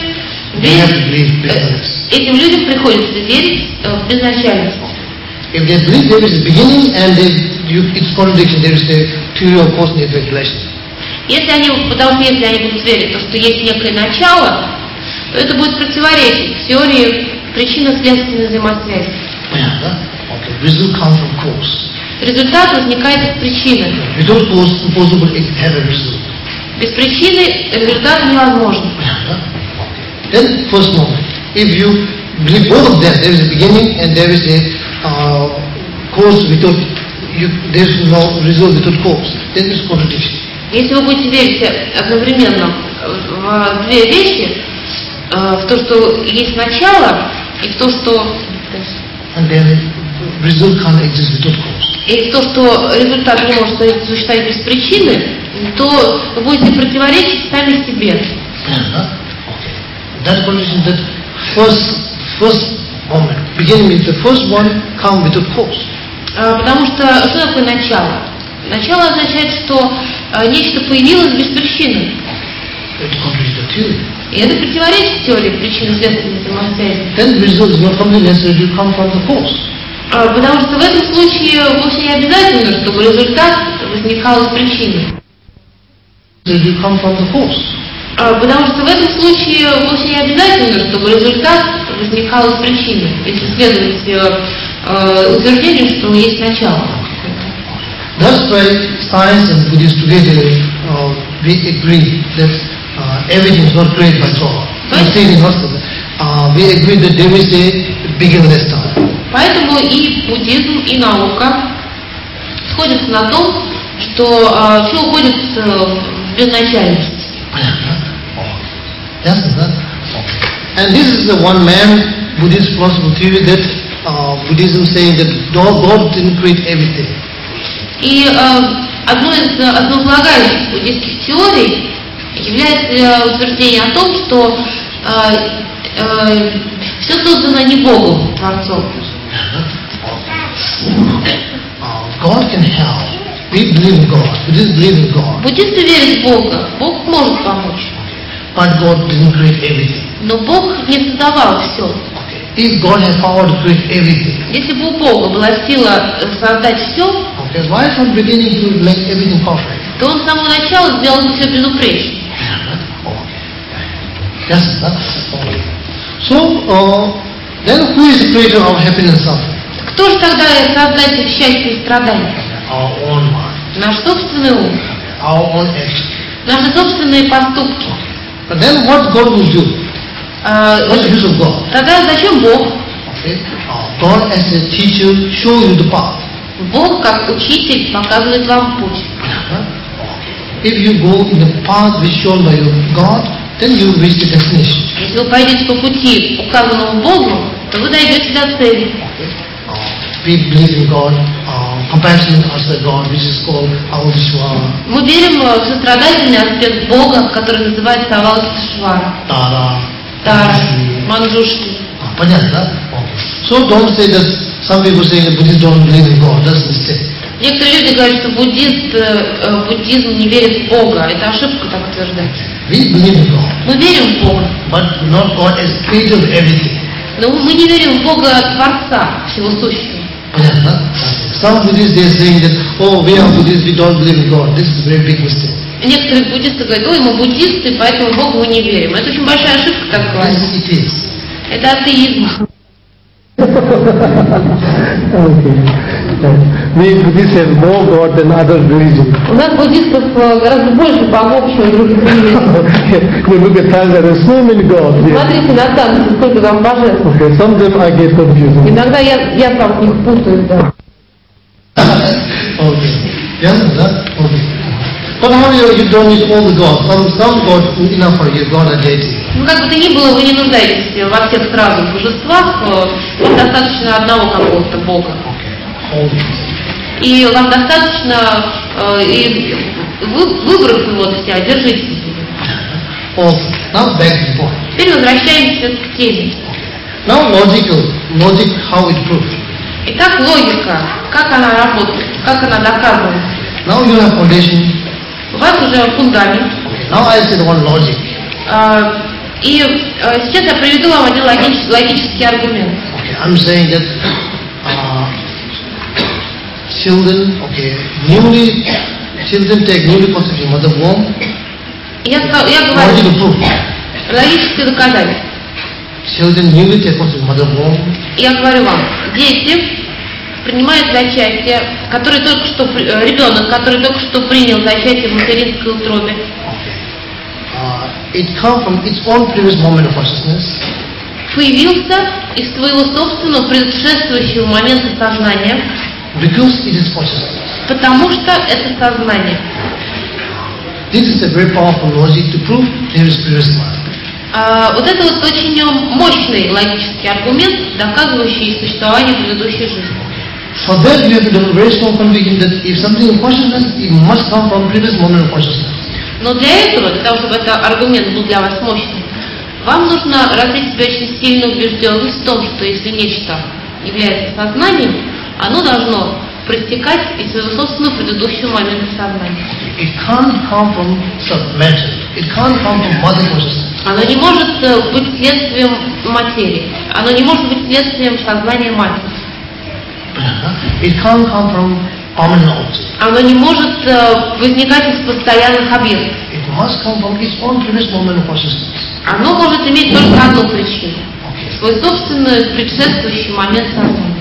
этим людям приходится верить в безначальность. If they believe there is a beginning and it's contradiction, there is a theory of cause-effect relationship. Потому что если они будут верить в то, что есть некое начало, то это будет противоречить теории причинно-следственной взаимосвязи. Понятно? Result comes from cause. Результат возникает из причины. Without cause, impossible to have a result. Без причины результат невозможен. Then first moment, if you believe both of them, there is a beginning and there is a cause without, there is no result without cause. Then it's contradiction. Если вы будете верить одновременно в две вещи, в то, что есть начало, и в то, что... And then result can't exist without cause. И в то, что результат не может существовать без причины, то вы будете противоречить сами себе. Okay. That condition, that first moment, beginning is the first one, come without cause. Потому что такое начало? Начало означает, что нечто появилось без причины. It contradicts the theory. И это противоречит теории причинно-следственной взаимосвязи. Then result is not completely necessary to come from the cause. Потому что в этом случае вовсе не обязательно, чтобы результат возникал из причины. You come from the cause. Потому что в этом случае вовсе не обязательно, чтобы результат возникал из причины, если следовать утверждению, что есть начало. That's why science and Buddhists together we agree that everything is not created by God. We agree that they will say beginningless time. Поэтому и буддизм, и наука сходятся на том, что все уходит в безначальность. Yes, and this is the one man Buddhist philosophy theory that Buddhism saying that God didn't create everything. И одной из основополагающих буддийских теорий является утверждение о том, что все создано не Богом, Творцом. God can help. We believe in God. Buddhists believe in God. Буддисты верят в Бога. Бог может помочь. But God didn't create everything. Но Бог не создавал все. If God had power to create everything, если бы у Бога была сила создать все, why from beginning to make everything perfect? То Он с самого начала сделал бы все безупречно. Yes, so then who is the creator of happiness and suffering? Кто же тогда создатель счастья и страданий? Our own mind. Наш собственный ум. Our own action. Наши собственные поступки. But then what God will do? What's the use of God? Тогда зачем Бог? God as a teacher show you the path. Бог как учитель показывает вам путь. If you go in the path which shown by God, then you reach the destination. Если вы пойдете по пути, указанному Богу, то вы дойдете до цели. We believe in God, compassionate aspect of God, which is called Avalokiteshvara. Мы верим в сострадательный аспект Бога, который называется Авалокитешвара. Тара, Манджушри. Понятно, да? So don't say that some people say that Buddhists don't believe in God. That's a mistake. Некоторые люди говорят, что буддизм не верит в Бога. Это ошибка так утверждать. We believe in God. Мы верим в Бога. But not God as creator of everything. Но мы не верим в Бога Творца всего сущего. Понятно? Some Buddhists they are saying that, oh, we are Buddhists, we don't believe in God. This is a very big mistake. Некоторые буддисты говорят, ой, мы буддисты, поэтому в Бога мы не верим. Это очень большая ошибка, так говорить. Это атеизм. We Buddhists have more God than other religions. У нас буддистов гораздо больше богов, чем других религий. You look at Tantra, there are so many gods. Смотрите на танцы, сколько там божеств. Okay, some of them I get confused. Иногда я сам в них путаюсь, да. Okay. Yes, that? Okay. But how you don't need all the gods? Some God enough for you, God or deity. Ну, как бы то ни было, вы не нуждаетесь во всех сразу божествах, вам достаточно одного какого-то Бога. И вам достаточно, и выбрав его для себя, держитесь. Теперь возвращаемся к теме. Now logic how it proved. Итак, логика, как она работает, как она доказывается. Now you have foundation. У вас уже фундамент. Now I say the one logic. И сейчас я приведу вам один логический аргумент. Okay, I'm saying that children take newly conceived mother womb. Я говорю, логическое доказательство. Children newly take conceived mother womb. Я говорю вам, дети принимают зачатие, ребенок, который только что принял зачатие в материнской утробе. It comes from its own previous moment of consciousness. Появился из своего собственного предшествующего момента сознания. Because it is consciousness. Потому что это сознание. This is a very powerful logic to prove previous life. Вот это вот очень мощный логический аргумент, доказывающий существование предыдущей жизни. For that, you have to have a very strong conviction that if something in consciousness, it must come from previous moment of consciousness. Но для этого, для того, чтобы этот аргумент был для вас мощным, вам нужно развить в себе очень сильную убежденность в том, что если нечто является сознанием, оно должно проистекать из своего собственного предыдущего момента сознания. It can't come from submatter. It can't come from mother consciousness. Оно не может быть следствием материи. Оно не может быть следствием сознания матери. It can't come from permanent object. Оно не может возникать из постоянных объектов. It must come from its own previous moment of consciousness. Оно может иметь только одну причину. Свой собственный предшествующий момент сознания.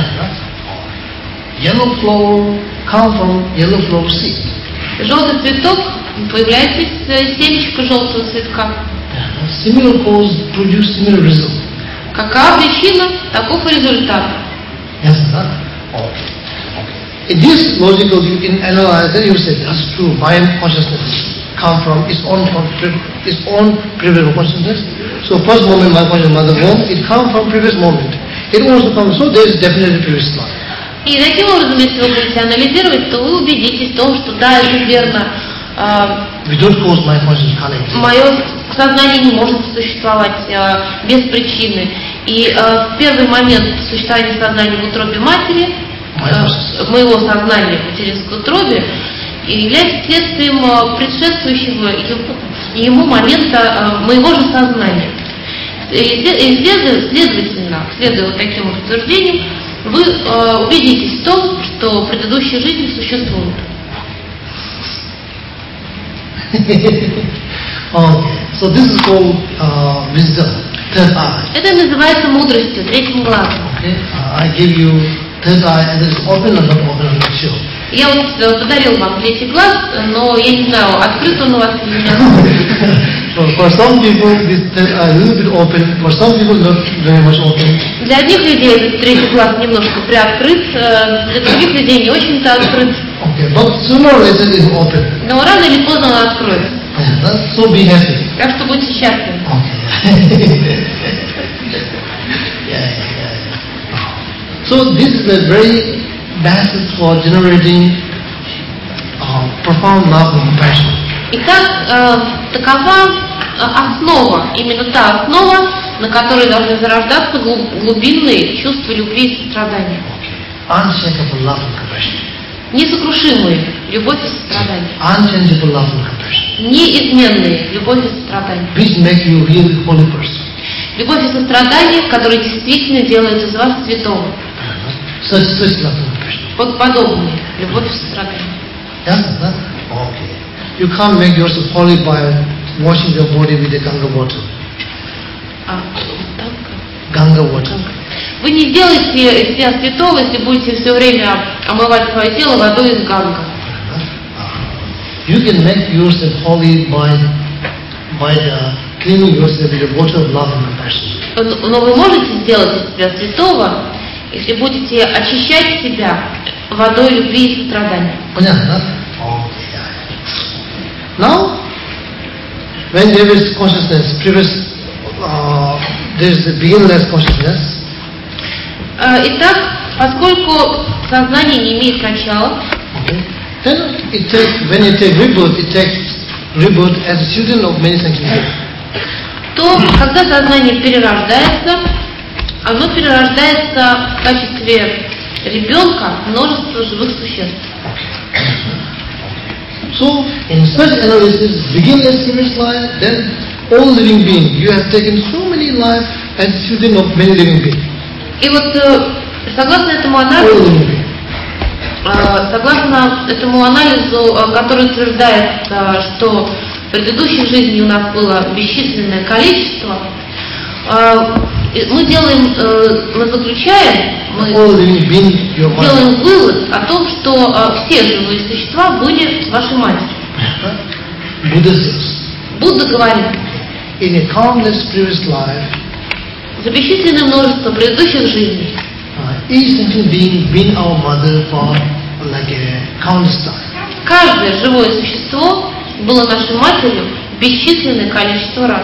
Yellow flower come from yellow flower seed. Желтый цветок появляется из семечка желтого цветка. Similar cause produce similar result. Какова причина, таков и результат. Yes, sir. Okay. In this logical, you can analyze and you say that's true. Mind consciousness come from its own previous consciousness. So first moment, my consciousness, mother womb, it come from previous moment. It also comes. So there is definitely previous life. И таким образом, если вы будете анализировать, то вы убедитесь в том, что да, это верно. Мое сознание не может существовать без причины. И в первый момент существования сознания в утробе матери, моего сознания в материнской утробе, является следствием предшествующего ему момента моего же сознания. И следовательно, следуя вот таким вот утверждениям, вы убедитесь в том, что предыдущие жизни существуют. Okay. So this is called wisdom, third eye. Это называется мудростью, третьим глазом. Okay. I give you third eye, and it is open or not open, I'm not sure. Я вот подарил вам третий глаз, но я не знаю, открыт он у вас или нет. For some people, this third eye is a little bit open. For some people, not very much open. Для одних людей этот третий глаз немножко приоткрыт, для других людей не очень-то открыт. Okay, but sooner or later it is open. Но рано или поздно он откроется. So be happy. Так что будьте счастливы. Okay. Yeah. So this is a very basis for generating profound love and compassion. Итак, такова основа, именно та основа, на которой должны зарождаться глубинные чувства любви и сострадания. Unshakable love and compassion. Несокрушимые любовь и сострадание. Unchangeable love and compassion. Неизменные любовь и сострадание. Which make you really holy person. Любовь и сострадание, которые действительно делают из вас святого. Such love and compassion. Вот подобные любовь и сострадание. Yes, okay. You can't make yourself holy by washing your body with the Ganga water. Ganga water. Вы не сделаете из себя святого, если будете все время омывать свое тело водой из Ганга. You can make yourself holy by cleaning yourself with the water of love and compassion. Но вы можете сделать из себя святого, если будете очищать себя водой любви и сострадания. Now, when there is consciousness, there is a beginningless consciousness. Итак, поскольку сознание не имеет начала, then when it takes rebirth, it takes rebirth as a student of many sanctions. То, когда сознание перерождается, оно перерождается в качестве ребенка множества живых существ. So, in such analysis, beginningless previous life, then all living beings. You have taken so many lives as student of many living beings. И вот согласно этому анализу, который утверждает, что предыдущих жизней у нас было бесчисленное количество, мы заключаем делаем вывод о том, что все живые существа были с вашей матерью. Будда говорит, in a countless previous life, за бесчисленное множество предыдущих жизней, each sentient being been our mother for like a countless time. Каждое живое существо было нашей матерью бесчисленное количество раз.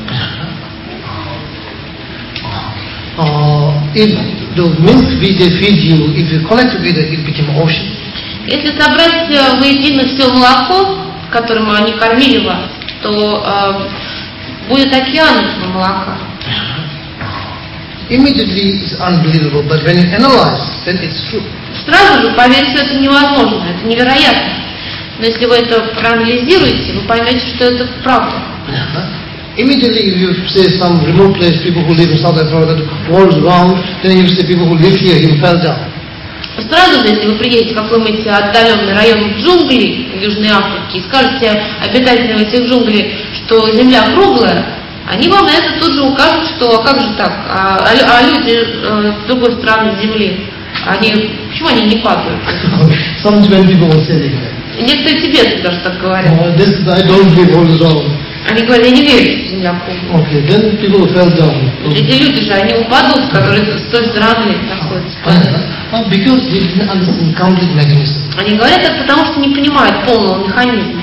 If the milk which they feed you, if you collect together, it became ocean. Если собрать воедино все молоко, которым они кормили вас, то будет океан этого молока. Immediately it's unbelievable, but when you analyze, then it's true. Сразу же поверить, что это невозможно, это невероятно. Но если вы это проанализируете, вы поймете, что это правда. Immediately, if you say some remote place, people who live in South Africa, the world is round, then you say people who live here, he fell down. Сразу же, если вы приедете в какой-нибудь отдаленный район джунглей в Южной Африке и скажете обитателям этих джунглей, что земля круглая, они вам на это тут же укажут, что а как же так, а люди с другой стороны земли, почему они не падают? Some Tibetan people will say that. Некоторые тибетцы даже так говорят. This I don't believe all is round. Они говорят, я не верю, что земля круглая. Okay, then people fell down. Эти люди же, они упадут, которые с той стороны находятся. Because they didn't understand complete mechanism. Они говорят это потому, что не понимают полного механизма.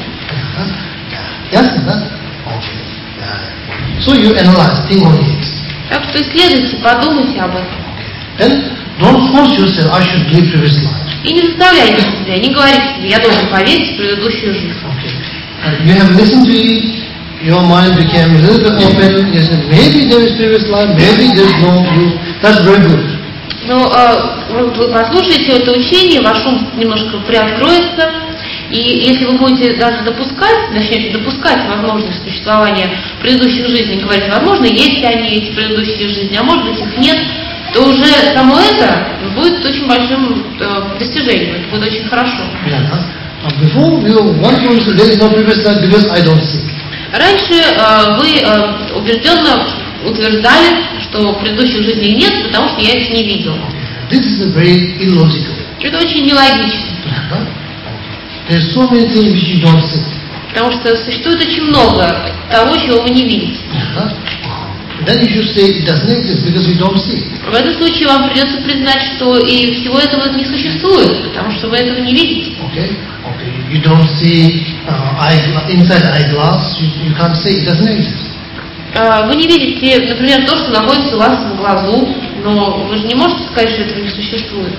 Yes, okay. So you analyze, think on it. Так что исследуйте, подумайте об этом. Then don't force yourself, I should live previous life. И не заставляйте себя, не говорите себе, я должен поверить в предыдущую жизнь. Okay. You have listened to it, your mind became a little bit open, you said, maybe there is previous life, maybe there is no, that's very good. Но вы послушаете это учение, ваш ум немножко приоткроется, и если вы будете даже начнете допускать возможность существования предыдущих жизней, говорить, возможно, есть они, эти предыдущие жизни, а может быть их нет, то уже само это будет очень большим достижением, это будет очень хорошо. Before you want to say there is no previous life because I don't see. Раньше вы убежденно утверждали, что предыдущих жизней нет, потому что я их не видел. This is very illogical. Это очень нелогично. There are so many things which you don't see. Потому что существует очень много того, чего вы не видите. Then you should say it doesn't exist because you don't see. В этом случае вам придется признать, что и всего этого не существует, потому что вы этого не видите. Okay. You don't see inside eyeglass. You can't say it doesn't exist. Вы не видите, например, то, что находится у вас в глазу, но вы же не можете сказать, что этого не существует.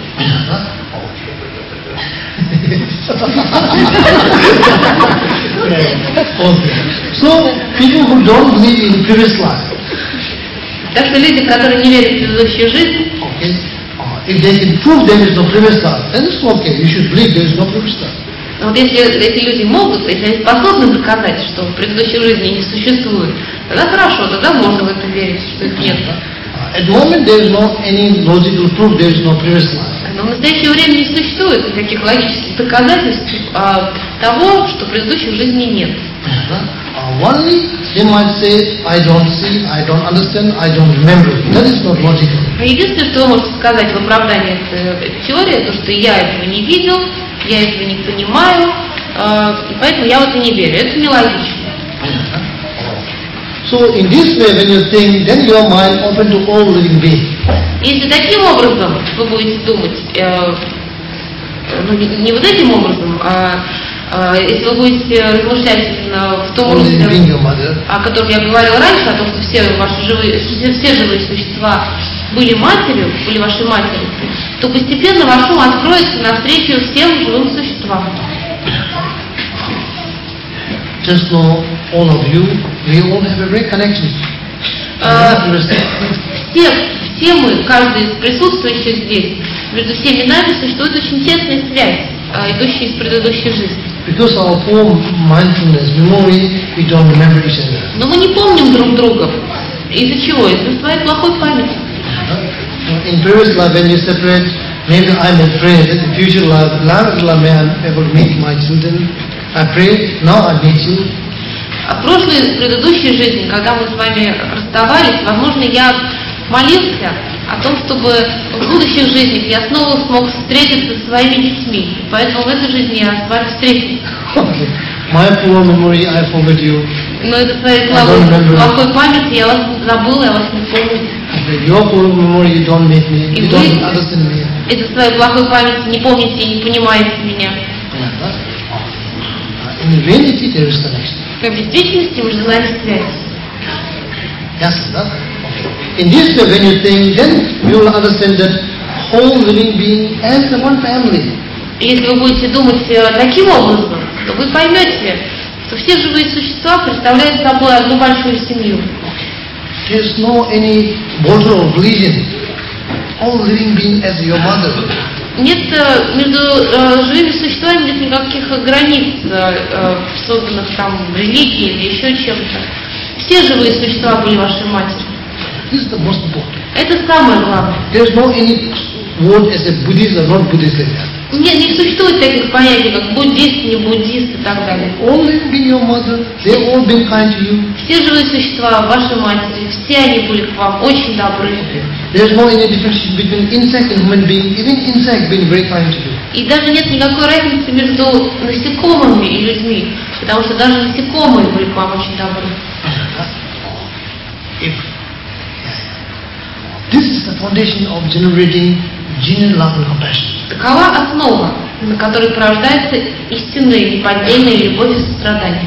So people who don't believe in previous life. Так что люди, которые не верят в предыдущую жизнь, if they can prove there is no previous life, then it's okay. You should believe there is no previous life. Вот если эти люди могут, если они способны доказать, что в предыдущей жизни не существует, тогда хорошо, тогда можно в это верить, что их нет. At the moment there is no any logical proof there is no previous life. Но в настоящее время не существует никаких логических доказательств того, что предыдущих жизней нет. Only they might say, I don't see, I don't understand, I don't remember. That is not logical. Единственное, что вы можете сказать в оправдании этой теории, то, что я этого не видел, я этого не понимаю, и поэтому я в это не верю. Это нелогично. So in this way, when you think, then your mind open to all living beings. Если таким образом вы будете думать, не вот этим образом, если вы будете размышлять именно в том русле, о котором я говорила раньше, о том, что все живые существа были матерью, были вашей матерью, то постепенно ваш ум откроется навстречу всем живым существам. Just know, all of you, we all have a great connection. Все мы, каждый из присутствующих здесь, между всеми нами существует очень тесная связь, идущая из предыдущей жизни. Because our poor mindfulness, memory, we don't remember each other. Но мы не помним друг друга. Из-за чего? Из-за своей плохой памяти. In previous life, when you separate, maybe I'm afraid that in future life, may I ever meet my children. I pray, now I meet you. В прошлой, предыдущей жизни, когда мы с вами расставались, возможно, я молился о том, чтобы в будущих жизнях я снова смог встретиться со своими детьми. Поэтому в этой жизни я с вами встретился. My poor memory, I forget you. Но из-за своей плохой памяти я вас забыл, я вас не помню. Your poor memory, you don't make me, you don't understand me. Из-за своей плохой памяти не помните и не понимаете меня. In reality, there is connection. В действительности между нами связь. Yes, no? Okay. In this way, when you think, then you will understand that whole living being as the one family. Если вы будете думать таким образом, то вы поймете, что все живые существа представляют собой одну большую семью. There is no any border of religion. All living being as your mother. Нет, между живыми существами нет никаких границ, созданных там религией или еще чем-то. Все живые существа были вашей матерью. This is the most important. Это самое главное. There is no any word as a Buddhist or not Buddhist like that. Не существует таких понятий, как буддист, не буддист и так далее. All living being your mother, they have all been kind to you. Все живые существа вашей матери, все они были к вам очень добры. There is no any difference between insect and human being. Even insect being very kind to you. И даже нет никакой разницы между насекомыми и людьми, потому что даже насекомые были к вам очень добры. This is the foundation of generating genuine love and compassion. Такова основа, на которой порождается истинная неподдельная любовь и сострадание.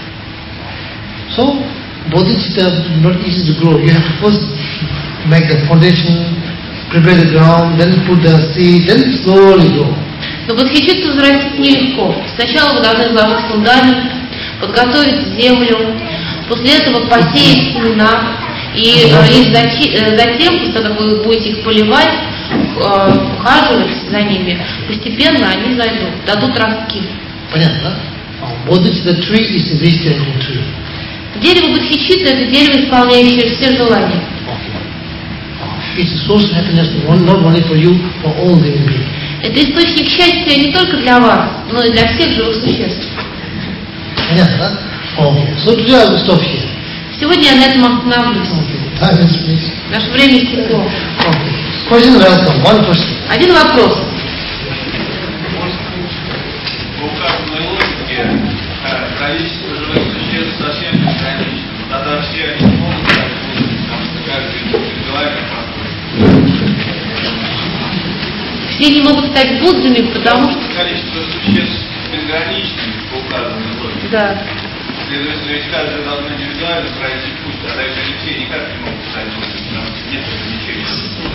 So, bodhicitta not easy to grow. You have to first make the foundation, prepare the ground, then put the seed, then slowly grow. Но бодхичитту взрастить нелегко. Сначала вы должны заложить фундамент, подготовить землю, после этого посеять семена, и лишь затем, после того, как вы будете их поливать, ухаживать за ними, постепенно они дадут ростки. Понятно? Bodhicitta tree is a vegetarian tree. Дерево бодхичитты — это дерево, исполняющее все желания. It's a source of happiness not only for you, for all living beings. Это источник счастья не только для вас, но и для всех живых существ. Понятно? Okay. So today I will stop here. Сегодня я на этом остановлюсь. Okay. Time is please. Наше время истекло. Okay. Question welcome. One question. Один вопрос. По указанной логике количество живых существ совсем безгранично. Тогда все они могут стать будущими, потому что каждый индивидуальный подход. Все не могут стать Буддами, потому что... Количество существ безгранично по указанной логике. Да. Следовательно, ведь каждый должен индивидуально пройти путь, а дальше они все никак не могут стать будущими, потому что нет ограничений.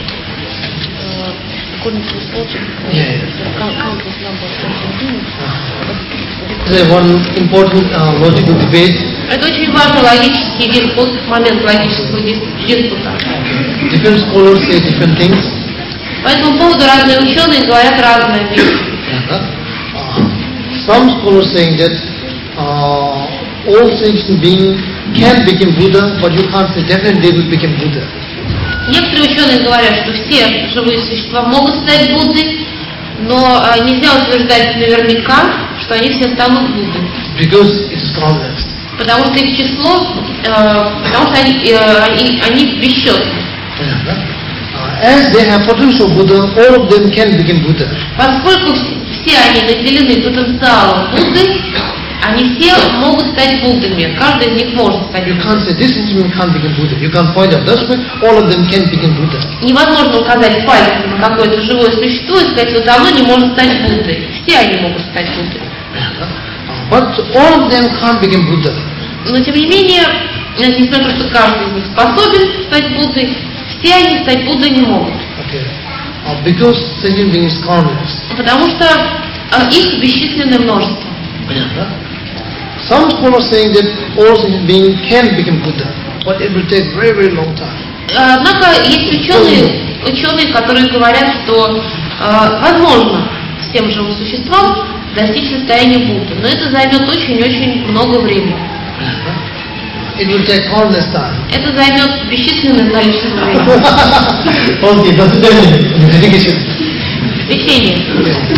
There's one important logical debate. Это очень важный логический диспут, момент логического диспута. Different scholars say different things. По этому поводу разные ученые говорят разные вещи. Some scholars saying that all sentient beings can become Buddha, but you can't say definitely they will become Buddha. Некоторые ученые говорят, что все живые существа могут стать Буддой, но нельзя утверждать наверняка, что они все станут Буддой. Because it is countless. Потому что их число, потому что они бесчетны. As they have potential Buddha, all of them can become Buddha. Поскольку все они наделены потенциалом Будды, они все могут стать Буддами. Каждый из них может стать You Буддой. can't say this instrument can't become Buddha. You can't point out this way. All of them can become Buddha. Невозможно указать пальцем на какое-то живое существо и сказать, вот оно не может стать Буддой. Все они могут стать Буддой. But all of them can't become Buddha. Но тем не менее, несмотря на то, что каждый из них способен стать Буддой, все они стать Буддой не могут. Okay. Because sentient being is countless. Потому что их бесчисленное множество. Some scholars saying that all sentient beings can become Buddha, but it will take very, very long time. Однако есть ученые, которые говорят, что возможно всем живым существам достичь состояния Будды, но это займет очень-очень много времени. It will take countless time. Это займет бесчисленное количество времени. Okay, that's the dedication. Течение.